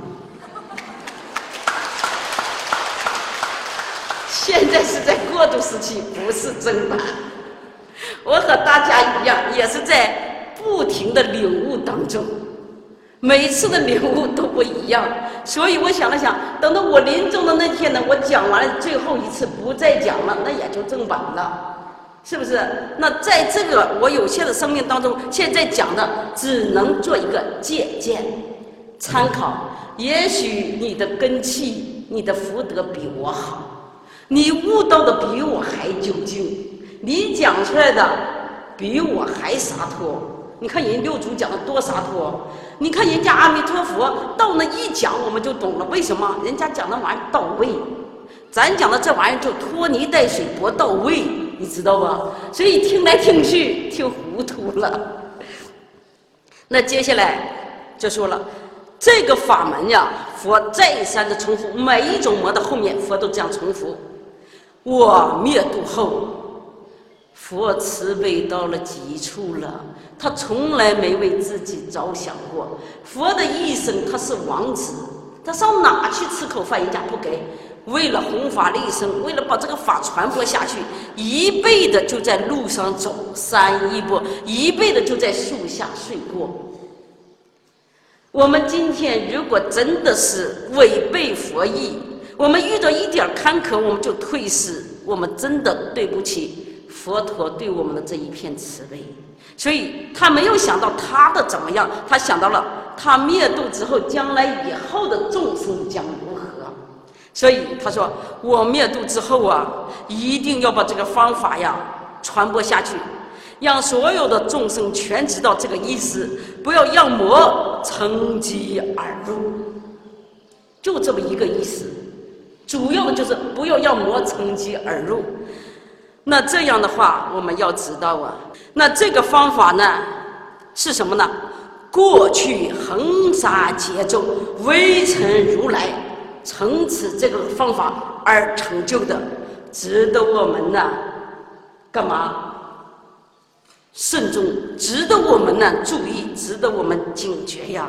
现在是在过渡时期，不是正版。我和大家一样，也是在不停的领悟当中，每次的领悟都不一样。所以我想了想，等到我临终的那天呢，我讲完了最后一次，不再讲了，那也就正版了，是不是？那在这个我有限的生命当中，现在讲的只能做一个借鉴、参考。也许你的根器、你的福德比我好。你悟到的比我还究竟，你讲出来的比我还洒脱。你看人六祖讲的多洒脱，你看人家阿弥陀佛到那一讲我们就懂了，为什么？人家讲的玩意儿到位，咱讲的这玩意儿就拖泥带水不到位，你知道吧？所以听来听去听糊涂了。那接下来就说了，这个法门呀，佛再三的重复，每一种魔的后面佛都这样重复。我灭度后，佛慈悲到了极处了，他从来没为自己着想过。佛的一生他是王子，他上哪去吃口饭人家不给，为了弘法利生，为了把这个法传播下去，一辈的就在路上走，山一波，一辈的就在树下睡过。我们今天如果真的是违背佛意，我们遇到一点坎坷我们就退失，我们真的对不起佛陀对我们的这一片慈悲。所以他没有想到他的怎么样，他想到了他灭度之后将来以后的众生将如何。所以他说我灭度之后啊，一定要把这个方法呀传播下去，让所有的众生全知道这个意思，不要让魔乘机而入，就这么一个意思。主要的就是不要让魔乘机而入。那这样的话我们要知道啊，那这个方法呢是什么呢？过去恒沙劫中微尘如来乘此这个方法而成就的，值得我们呢干嘛慎重，值得我们呢注意，值得我们警觉呀。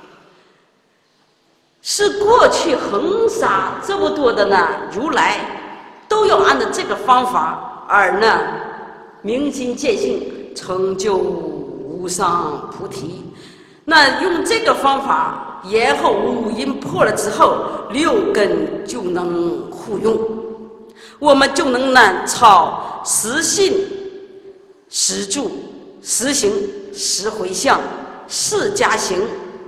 是过去恒沙这么多的呢如来都要按照这个方法而呢明心见性，成就无无上菩提。那用这个方法，然后五阴破了之后，六根就能互用，我们就能呢朝实信、实住、实行、实回向、实加行，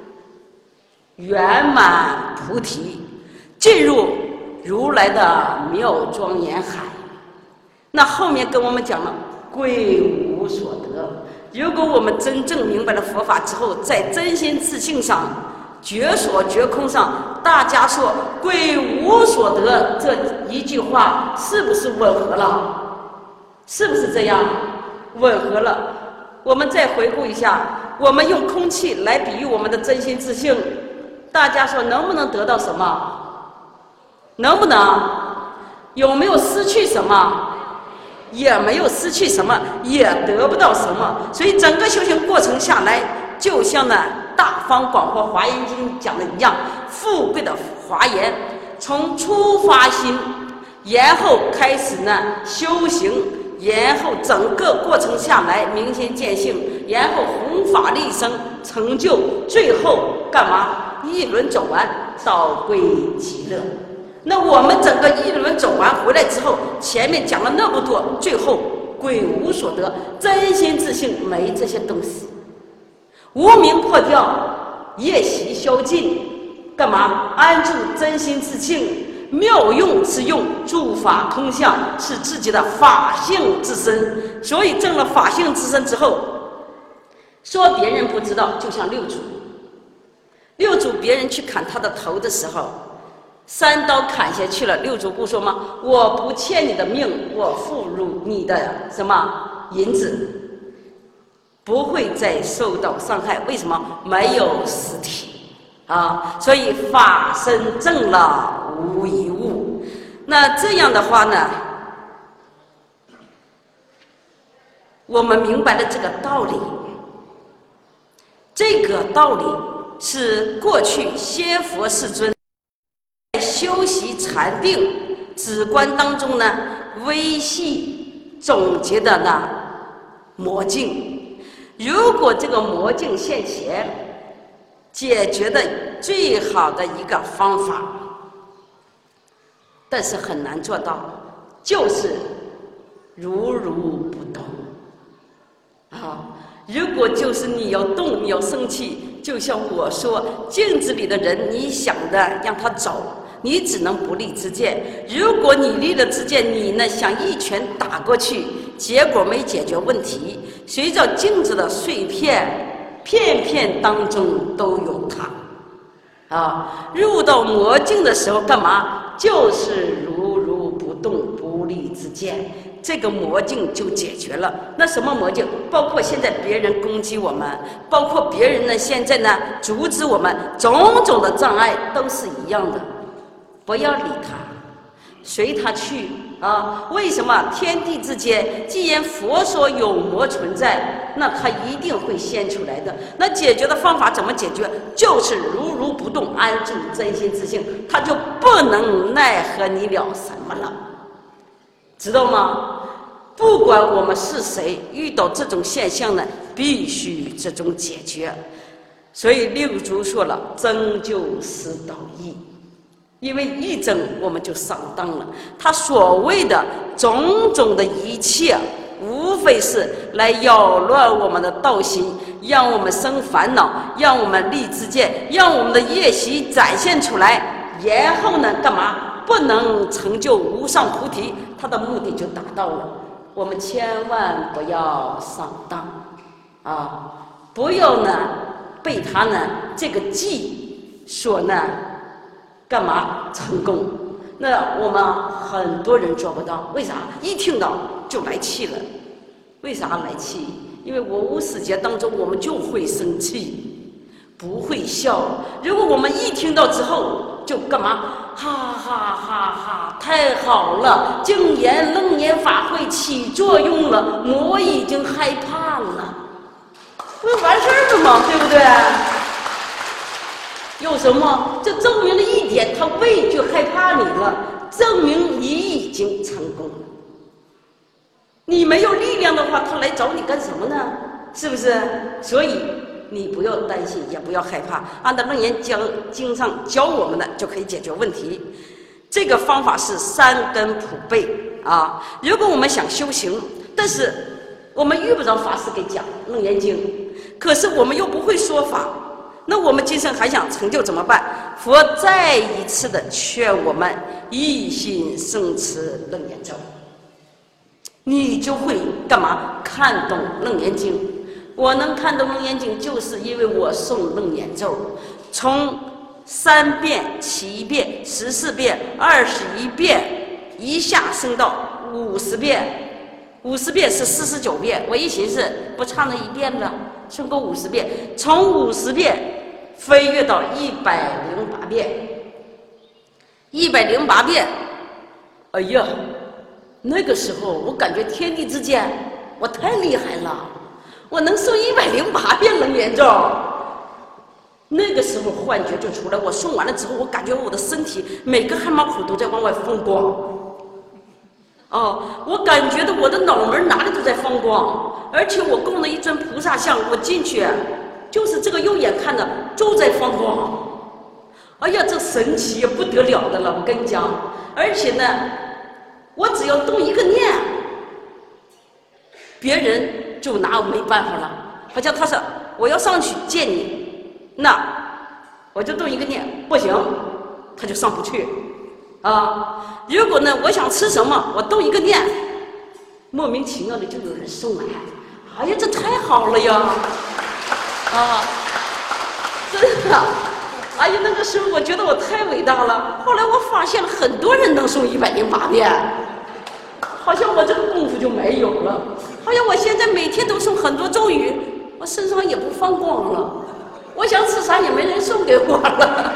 圆满菩提，进入如来的妙庄严海。那后面跟我们讲了归无所得。如果我们真正明白了佛法之后，在真心自性上、觉所觉空上，大家说归无所得这一句话是不是吻合了？是不是这样？吻合了。我们再回顾一下，我们用空气来比喻我们的真心自性，大家说能不能得到什么？能不能？有没有失去什么？也没有失去什么，也得不到什么。所以整个修行过程下来，就像呢大方广佛华严经讲的一样，富贵的华严，从出发心，然后开始呢修行，然后整个过程下来明心见性，然后弘法利生，成就，最后干嘛？一轮走完，道归极乐。那我们整个一轮走完回来之后，前面讲了那么多，最后归无所得，真心自性没这些东西，无明破掉，业习消尽，干嘛？安住真心自性，妙用是用诸法通向，是自己的法性自身。所以证了法性自身之后，说别人不知道，就像六祖，六祖别人去砍他的头的时候，三刀砍下去了，六祖不说吗？我不欠你的命，我付入你的什么银子，不会再受到伤害。为什么？没有实体啊，所以法身证了无一物。那这样的话呢，我们明白了这个道理。这个道理是过去先佛世尊修习禅定止观当中呢微细总结的呢魔镜。如果这个魔镜现前，解决的最好的一个方法，但是很难做到，就是如如不动啊。如果就是你要动，你要生气，就像我说，镜子里的人，你想的让他走，你只能不立之见。如果你立了之见，你呢想一拳打过去，结果没解决问题。随着镜子的碎片，片片当中都有它。啊，入到魔镜的时候干嘛？就是如如不动，不立之见。这个魔镜就解决了。那什么魔镜？包括现在别人攻击我们，包括别人呢现在呢阻止我们，种种的障碍都是一样的。不要理他，随他去啊！为什么？天地之间，既然佛说有魔存在，那他一定会现出来的。那解决的方法怎么解决？就是如如不动，安住真心自性，他就不能奈何你了什么了。知道吗？不管我们是谁，遇到这种现象呢，必须这种解决。所以六祖说了，争就是道义，因为一争我们就上当了。他所谓的种种的一切，无非是来扰乱我们的道心，让我们生烦恼，让我们立之见，让我们的业习展现出来，然后呢，干嘛？不能成就无上菩提，他的目的就达到了。我们千万不要上当啊！不要呢被他呢这个计所呢干嘛成功？那我们很多人做不到，为啥？一听到就来气了。为啥来气？因为我无始劫当中我们就会生气，不会笑。如果我们一听到之后就干嘛？哈哈哈哈！太好了，净言楞严法会起作用了，魔已经害怕了，不就完事儿了吗？对不对？有什么？这证明了一点，他畏惧害怕你了，证明你已经成功了。你没有力量的话，他来找你干什么呢？ 是不是？所以你不要担心，也不要害怕，按照《楞严经》经上教我们的就可以解决问题。这个方法是三根普被啊。如果我们想修行，但是我们遇不着法师给讲《楞严经》，可是我们又不会说法，那我们今生还想成就怎么办？佛再一次的劝我们一心诵持楞严咒，你就会干嘛？看懂楞严经。我能看懂楞严经，就是因为我诵楞严咒，从三遍、七遍、十四遍、二十一遍，一下升到五十遍。五十遍是四十九遍，我一寻思，不差那一遍了，升过五十遍，从五十遍飞跃到一百零八遍，一百零八遍，哎呀，那个时候我感觉天地之间，我太厉害了，我能诵一百零八遍楞严咒。那个时候幻觉就出来，我诵完了之后，我感觉我的身体每个汗毛孔都在往外放光。哦，我感觉到我的脑门哪里都在放光，而且我供了一尊菩萨像，我进去就是这个右眼看着都在放光。哎呀，这神奇不得了的了，我跟你讲。而且呢，我只要动一个念，别人就拿我没办法了。好像他说我要上去见你，那我就动一个念，不行，他就上不去。啊，如果呢，我想吃什么，我动一个念，莫名其妙的就有人送来，哎呀，这太好了呀！啊，真的，哎呀，那个时候我觉得我太伟大了。后来我发现了很多人能诵一百零八遍，好像我这个功夫就没有了。好像我现在每天都诵很多咒语，我身上也不放光了，我想吃啥也没人送给我了。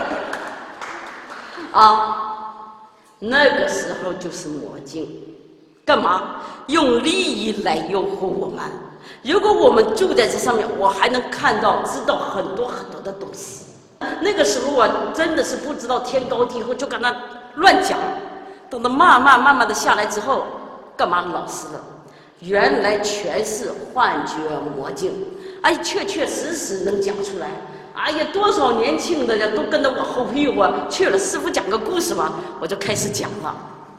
啊。那个时候就是魔镜，干嘛？用利益来诱惑我们。如果我们住在这上面，我还能看到、知道很多很多的东西。那个时候我真的是不知道天高地厚，就跟他乱讲。等到慢慢慢慢的下来之后，干嘛老实了？原来全是幻觉魔镜，哎，确确实实能讲出来。哎呀，多少年轻的人都跟着我后屁股去了。师父讲个故事吧，我就开始讲了。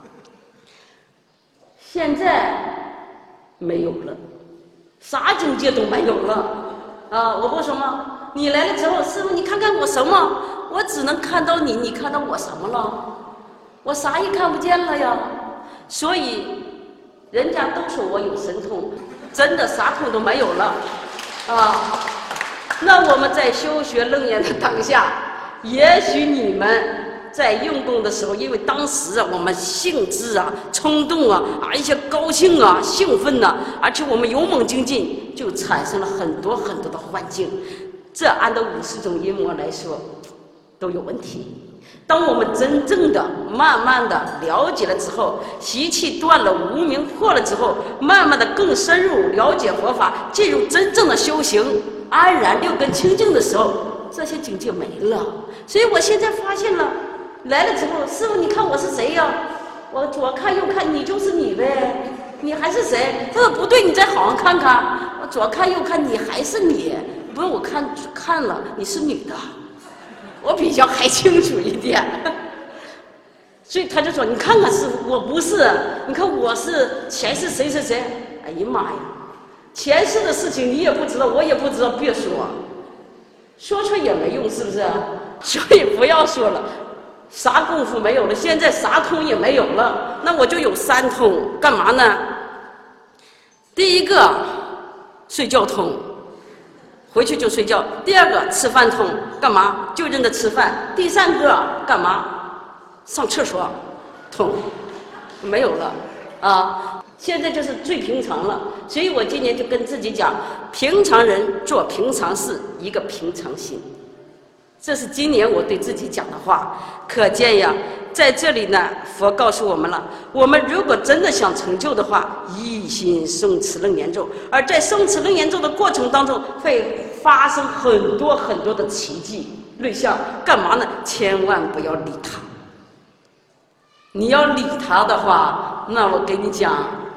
现在没有了，啥境界都没有了啊！我不说吗？你来了之后，师父你看看我什么？我只能看到你，你看到我什么了？我啥也看不见了呀！所以人家都说我有神通，真的啥通都没有了啊！那我们在修学楞严的当下，也许你们在用功的时候，因为当时啊，我们兴致啊、冲动啊、啊一些高兴啊、兴奋呐、啊，而且我们勇猛精进，就产生了很多很多的幻境。这按照五十种阴魔来说，都有问题。当我们真正的、慢慢的了解了之后，习气断了，无明破了之后，慢慢的更深入了解佛法，进入真正的修行。安然六根清净的时候，这些境界没了。所以我现在发现了，来了之后，师父你看我是谁呀？我左看右看，你就是你呗，你还是谁？他说不对，你再好好看看。我左看右看，你还是你。不是我看看了，你是女的，我比较还清楚一点。所以他就说，你看看师父，我不是，你看我是前世谁谁谁。哎呀妈呀！前世的事情你也不知道，我也不知道，别说，说出也没用，是不是？所以不要说了，啥功夫没有了，现在啥通也没有了，那我就有三通，干嘛呢？第一个，睡觉通，回去就睡觉；第二个，吃饭通，干嘛？就认着吃饭；第三个，干嘛？上厕所通，没有了啊。现在就是最平常了，所以我今年就跟自己讲，平常人做平常事，一个平常心。这是今年我对自己讲的话。可见呀，在这里呢，佛告诉我们了，我们如果真的想成就的话，一心诵持楞严咒，而在诵持楞严咒的过程当中，会发生很多很多的奇迹类象。干嘛呢？千万不要理他。你要理他的话，那我给你讲，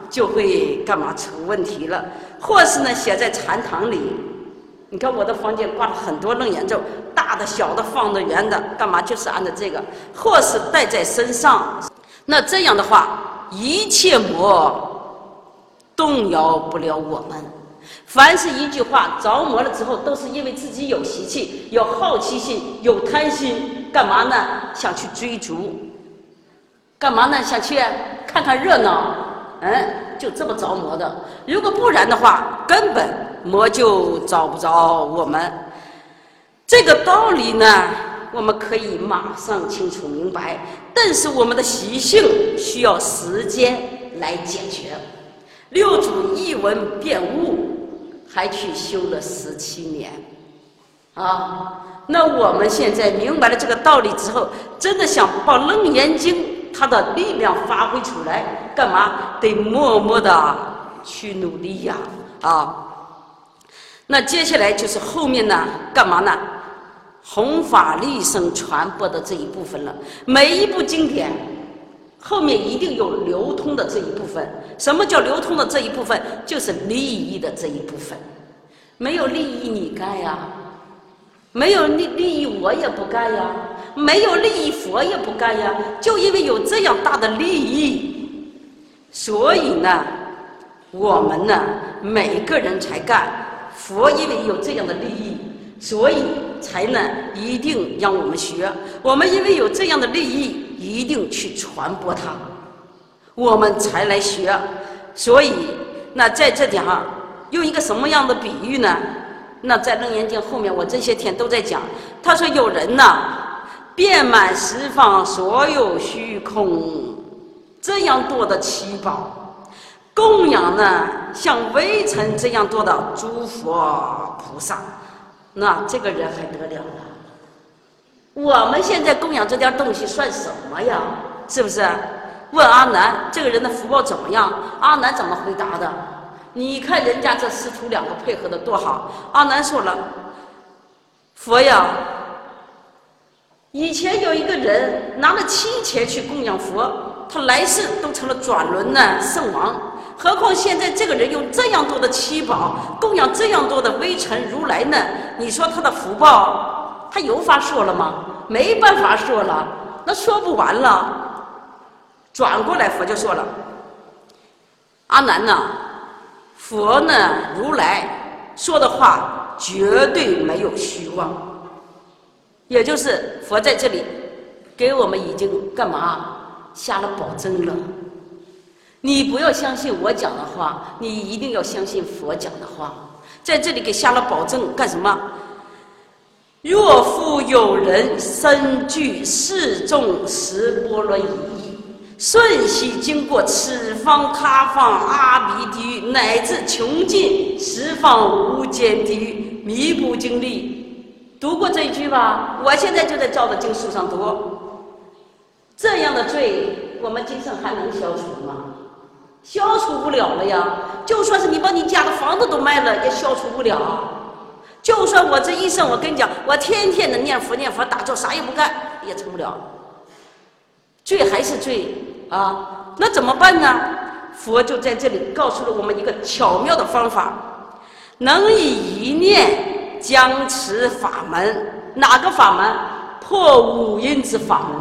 就会干嘛出问题了，或是呢写在禅堂里。你看我的房间挂了很多楞严咒，大的小的放的圆的，干嘛就是按照这个，或是带在身上。那这样的话，一切魔动摇不了我们。凡是一句话着魔了之后，都是因为自己有习气、有好奇心、有贪心，干嘛呢？想去追逐，干嘛呢？想去看看热闹，嗯，就这么着魔的。如果不然的话，根本魔就找不着我们。这个道理呢，我们可以马上清楚明白，但是我们的习性需要时间来解决。六祖一闻便悟，还去修了十七年，啊！那我们现在明白了这个道理之后，真的想把《楞严经》它的力量发挥出来，干嘛？得默默的去努力呀！啊！那接下来就是后面呢，干嘛呢？弘法利生传播的这一部分了。每一部经典后面一定有流通的这一部分。什么叫流通的这一部分？就是利益的这一部分。没有利益你干呀，没有利利益我也不干呀，没有利益佛也不干呀。就因为有这样大的利益，所以呢，我们呢每个人才干。佛因为有这样的利益，所以才呢一定让我们学。我们因为有这样的利益，一定去传播它，我们才来学。所以那在这点上用一个什么样的比喻呢？那在《楞严经》后面我这些天都在讲。他说有人呐遍满十方所有虚空，这样多的七宝供养呢像微尘这样多的诸佛菩萨，那这个人还得了了？我们现在供养这点东西算什么呀？是不是？问阿难这个人的福报怎么样？阿难怎么回答的？你看人家这师徒两个配合的多好。阿难说了，佛呀，以前有一个人拿了七钱去供养佛，他来世都成了转轮呢圣王，何况现在这个人用这样多的七宝供养这样多的微尘如来呢？你说他的福报他有法说了吗？没办法说了，那说不完了。转过来佛就说了，阿难呐，佛呢如来说的话绝对没有虚妄，也就是佛在这里给我们已经干嘛下了保证了。你不要相信我讲的话，你一定要相信佛讲的话。在这里给下了保证干什么？若复有人身具四众十波罗夷，瞬息经过此方他方阿鼻地狱，乃至穷尽十方无间地狱，弥补经历。读过这一句吧？我现在就在照着经书上读。这样的罪，我们今生还能消除吗？消除不了了呀！就算是你把你家的房子都卖了，也消除不了。就算我这一生，我跟你讲，我天天的念佛念佛打坐，啥也不干，也成不了。罪还是罪啊！那怎么办呢？佛就在这里告诉了我们一个巧妙的方法，能以一念将持法门。哪个法门？破五阴之法门，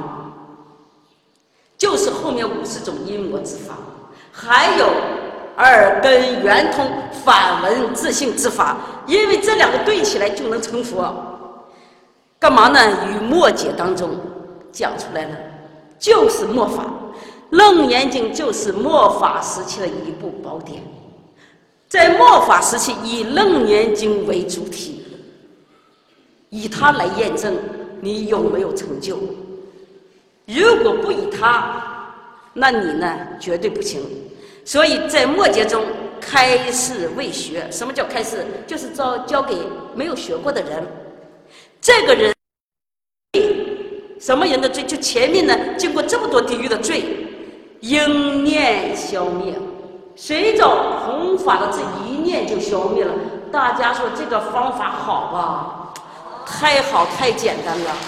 就是后面五十种阴魔之法，还有耳根圆通反闻自性之法，因为这两个对起来就能成佛。干嘛呢？与末解当中讲出来了，就是末法。楞严经就是末法时期的一部宝典，在末法时期以楞严经为主体，以它来验证你有没有成就。如果不以它，那你呢绝对不行。所以在末节中开示未学。什么叫开示？就是教教给没有学过的人。这个人什么人的罪？就前面呢经过这么多地狱的罪，应念消灭，随着弘法的这一念就消灭了。大家说这个方法好吧？太好太简单了。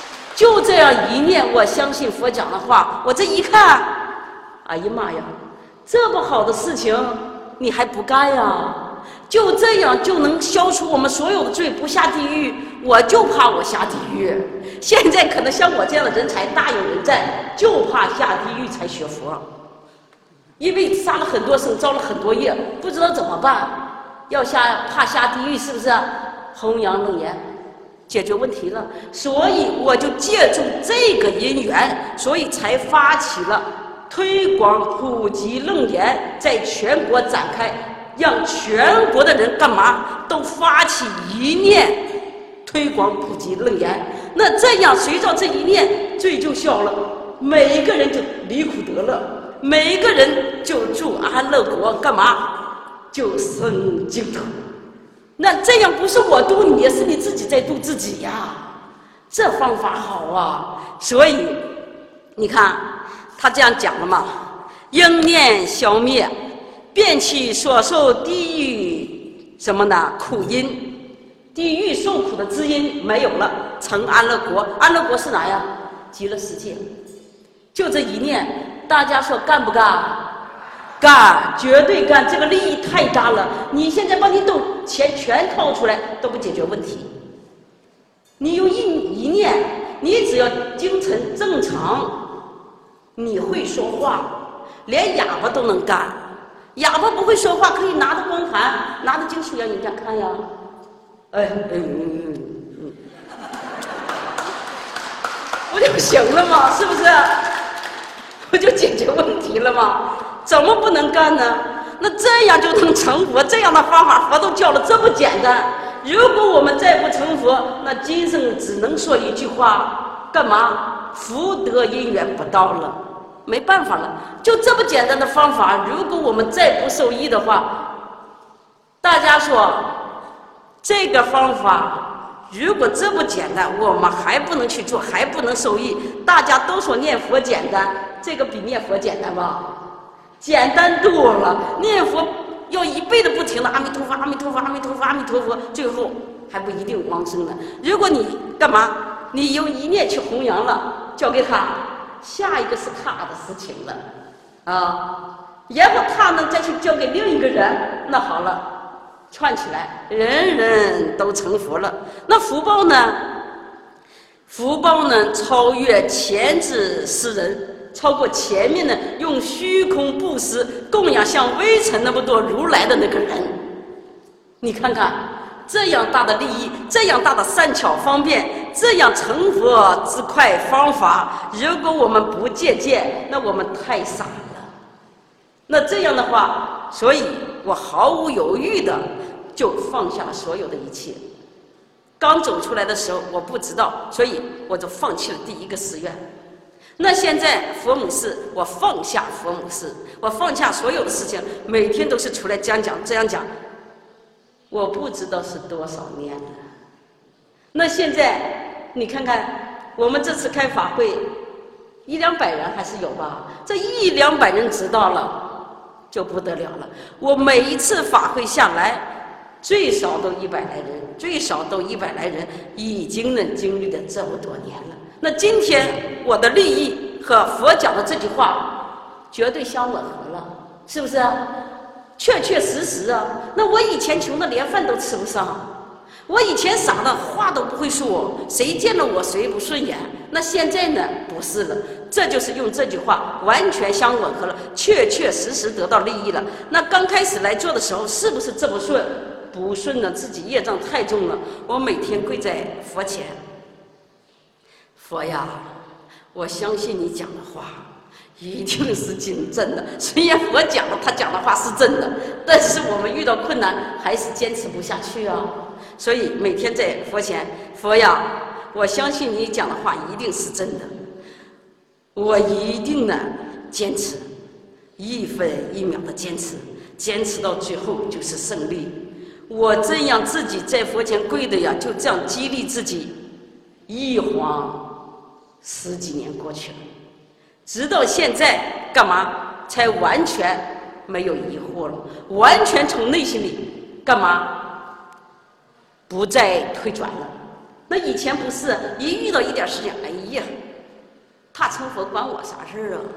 就这样一念，我相信佛讲的话，我这一看，哎呀妈呀， 这么好的事情你还不干呀？就这样就能消除我们所有的罪，不下地狱。我就怕我下地狱。现在可能像我这样的人才大有人在，就怕下地狱才学佛，因为杀了很多生，造了很多业，不知道怎么办。要下怕下地狱，是不是？弘扬楞严，解决问题了。所以我就借助这个因缘，所以才发起了推广普及楞严，在全国展开。让全国的人干嘛都发起一念推广普及楞严，那这样随着这一念罪就消了，每一个人就离苦得乐，每一个人就住安乐国，干嘛就生净土。那这样不是我度你，也是你自己在度自己呀。这方法好啊。所以你看他这样讲了嘛，应念消灭，便其所受地狱什么呢？苦因，地狱受苦的知因没有了，成安乐国。安乐国是哪呀？极乐世界。就这一念，大家说干不干？干，绝对干。这个利益太大了，你现在把你都钱全掏出来都不解决问题。你用一一念，你只要精神正常，你会说话，连哑巴都能干。哑巴不会说话，可以拿着光盘，拿着经书让人家看呀。哎，嗯嗯嗯，不就行了吗？是不是？不就解决问题了吗？怎么不能干呢？那这样就能成佛，这样的方法佛都教了这么简单。如果我们再不成佛，那今生只能说一句话，干嘛？福德因缘不到了。没办法了，就这么简单的方法，如果我们再不受益的话，大家说这个方法如果这么简单，我们还不能去做，还不能受益。大家都说念佛简单，这个比念佛简单吧？简单多了。念佛要一辈子不停的阿弥陀佛阿弥陀佛阿弥陀佛阿弥陀佛，最后还不一定往生呢。如果你干嘛？你用一念去弘扬了，交给他，下一个是他的事情了，啊，然后他能再去交给另一个人，那好了，串起来，人人都成佛了。那福报呢？福报呢，超越前之世人，超过前面的用虚空布施供养像微尘那么多如来的那个人。你看看，这样大的利益，这样大的善巧方便，这样成佛之快方法，如果我们不借鉴，那我们太傻了。那这样的话，所以我毫无犹豫的就放下了所有的一切。刚走出来的时候我不知道，所以我就放弃了第一个誓愿。那现在佛母寺，我放下佛母寺，我放下所有的事情，每天都是出来讲讲这样讲，我不知道是多少年了。那现在你看看，我们这次开法会，一两百人还是有吧？这一两百人知道了，就不得了了。我每一次法会下来，最少都一百来人，最少都一百来人，已经能经历了这么多年了。那今天我的利益和佛讲的这句话绝对相吻合了，是不是啊？确确实实啊。那我以前穷的连饭都吃不上，我以前傻的话都不会说，谁见了我谁不顺眼。那现在呢？不是了，这就是用这句话完全相吻合了，确确实实得到利益了。那刚开始来做的时候是不是这么顺？不顺了，自己业障太重了。我每天跪在佛前，佛呀，我相信你讲的话一定是真正的。虽然佛讲了，他讲的话是真的，但是我们遇到困难还是坚持不下去啊。所以每天在佛前，佛呀，我相信你讲的话一定是真的，我一定呢坚持，一分一秒的坚持，坚持到最后就是胜利。我这样自己在佛前跪的呀，就这样激励自己。一晃十几年过去了，直到现在干嘛才完全没有疑惑了，完全从内心里干嘛不再退转了。那以前不是，一遇到一点事情，哎呀，他成佛关我啥事儿啊？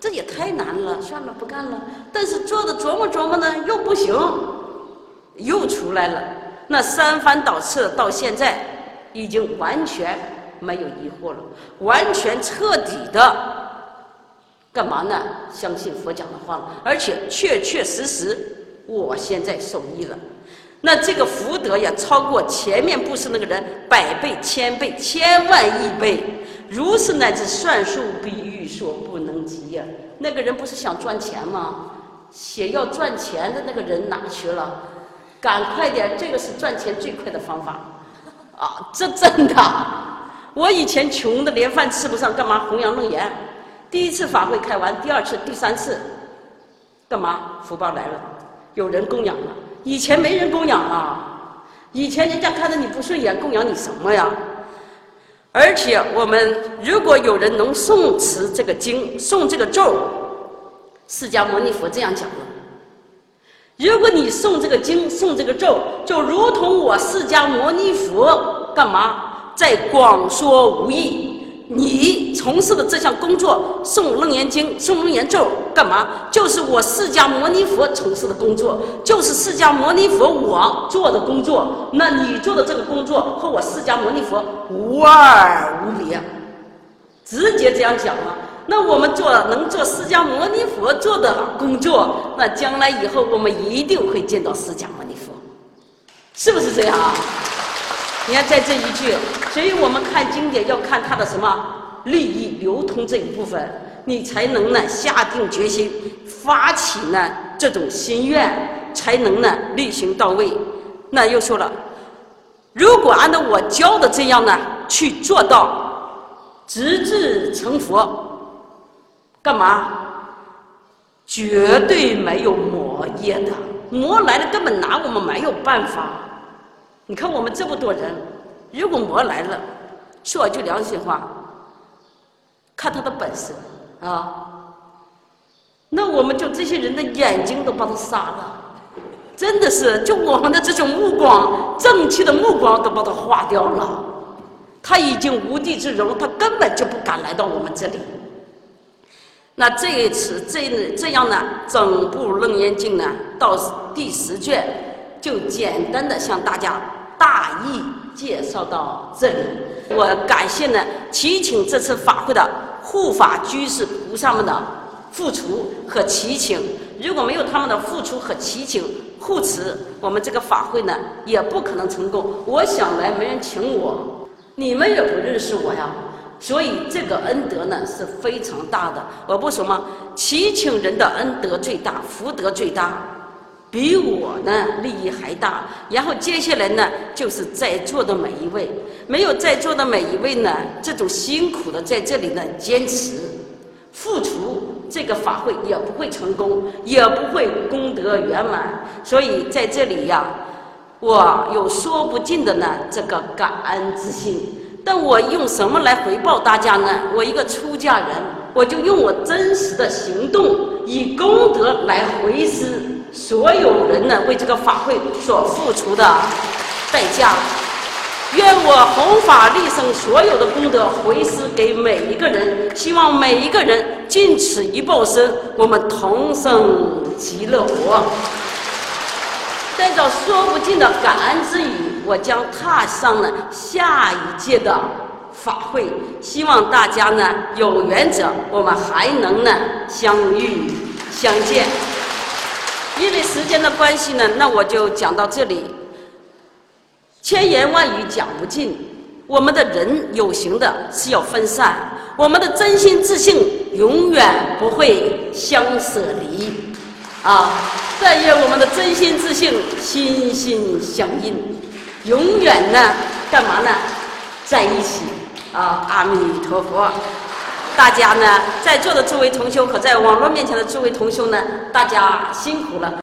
这也太难了，算了，不干了。但是做的琢磨琢磨呢，又不行，又出来了。那三番倒刺到现在，已经完全没有疑惑了，完全彻底的干嘛呢？相信佛讲的话了，而且确确实实，我现在受益了。那这个福德呀，超过前面布施那个人百倍、千倍、千万亿倍，如是乃至算数比喻所不能及呀。那个人不是想赚钱吗？写要赚钱的那个人哪去了？赶快点，这个是赚钱最快的方法啊！这真的，我以前穷的连饭吃不上，干嘛弘扬楞严？第一次法会开完，第二次、第三次，干嘛？福报来了，有人供养了。以前没人供养啊，以前人家看着你不顺眼，供养你什么呀？而且我们如果有人能诵持这个经，诵这个咒，释迦牟尼佛这样讲了：如果你诵这个经，诵这个咒，就如同我释迦牟尼佛干嘛在广说无益。你从事的这项工作，诵楞严经、诵楞严咒，干嘛？就是我释迦牟尼佛从事的工作，就是释迦牟尼佛我做的工作。那你做的这个工作和我释迦牟尼佛无二无别，直接这样讲了。那我们做能做释迦牟尼佛做的工作，那将来以后我们一定会见到释迦牟尼佛，是不是这样啊？你看在这一句，所以我们看经典要看它的什么利益流通这一部分，你才能呢下定决心，发起呢这种心愿，才能呢履行到位。那又说了，如果按照我教的这样呢去做到，直至成佛，干嘛？绝对没有魔业的，魔来了根本拿我们没有办法。你看我们这么多人，如果魔来了，说句良心话，看他的本事啊，那我们就这些人的眼睛都把他杀了，真的是就我们的这种目光，正气的目光都把他化掉了。他已经无地自容，他根本就不敢来到我们这里。那这一次这这样呢，整部楞严经呢到第十卷，就简单的向大家大意介绍到这里。我感谢呢祈请这次法会的护法居士菩萨们的付出和祈请，如果没有他们的付出和祈请护持，我们这个法会呢也不可能成功。我想来没人请我，你们也不认识我呀，所以这个恩德呢是非常大的。我不说吗？祈请人的恩德最大，福德最大，比我呢利益还大。然后接下来呢就是在座的每一位，没有在座的每一位呢这种辛苦的在这里呢坚持付出，这个法会也不会成功，也不会功德圆满。所以在这里呀，我有说不尽的呢这个感恩之心。但我用什么来回报大家呢？我一个出家人，我就用我真实的行动，以功德来回施所有人呢为这个法会所付出的代价。愿我弘法利生所有的功德回施给每一个人，希望每一个人尽此一报身，我们同生极乐国。带着说不尽的感恩之语，我将踏上了下一届的法会。希望大家呢有缘者，我们还能呢相遇相见。因为时间的关系呢，那我就讲到这里。千言万语讲不尽，我们的人有形的是要分散，我们的真心自信永远不会相舍离啊！但愿我们的真心自信心心相印，永远呢干嘛呢在一起啊！阿弥陀佛。大家呢在座的诸位同修和在网络面前的诸位同修呢，大家辛苦了。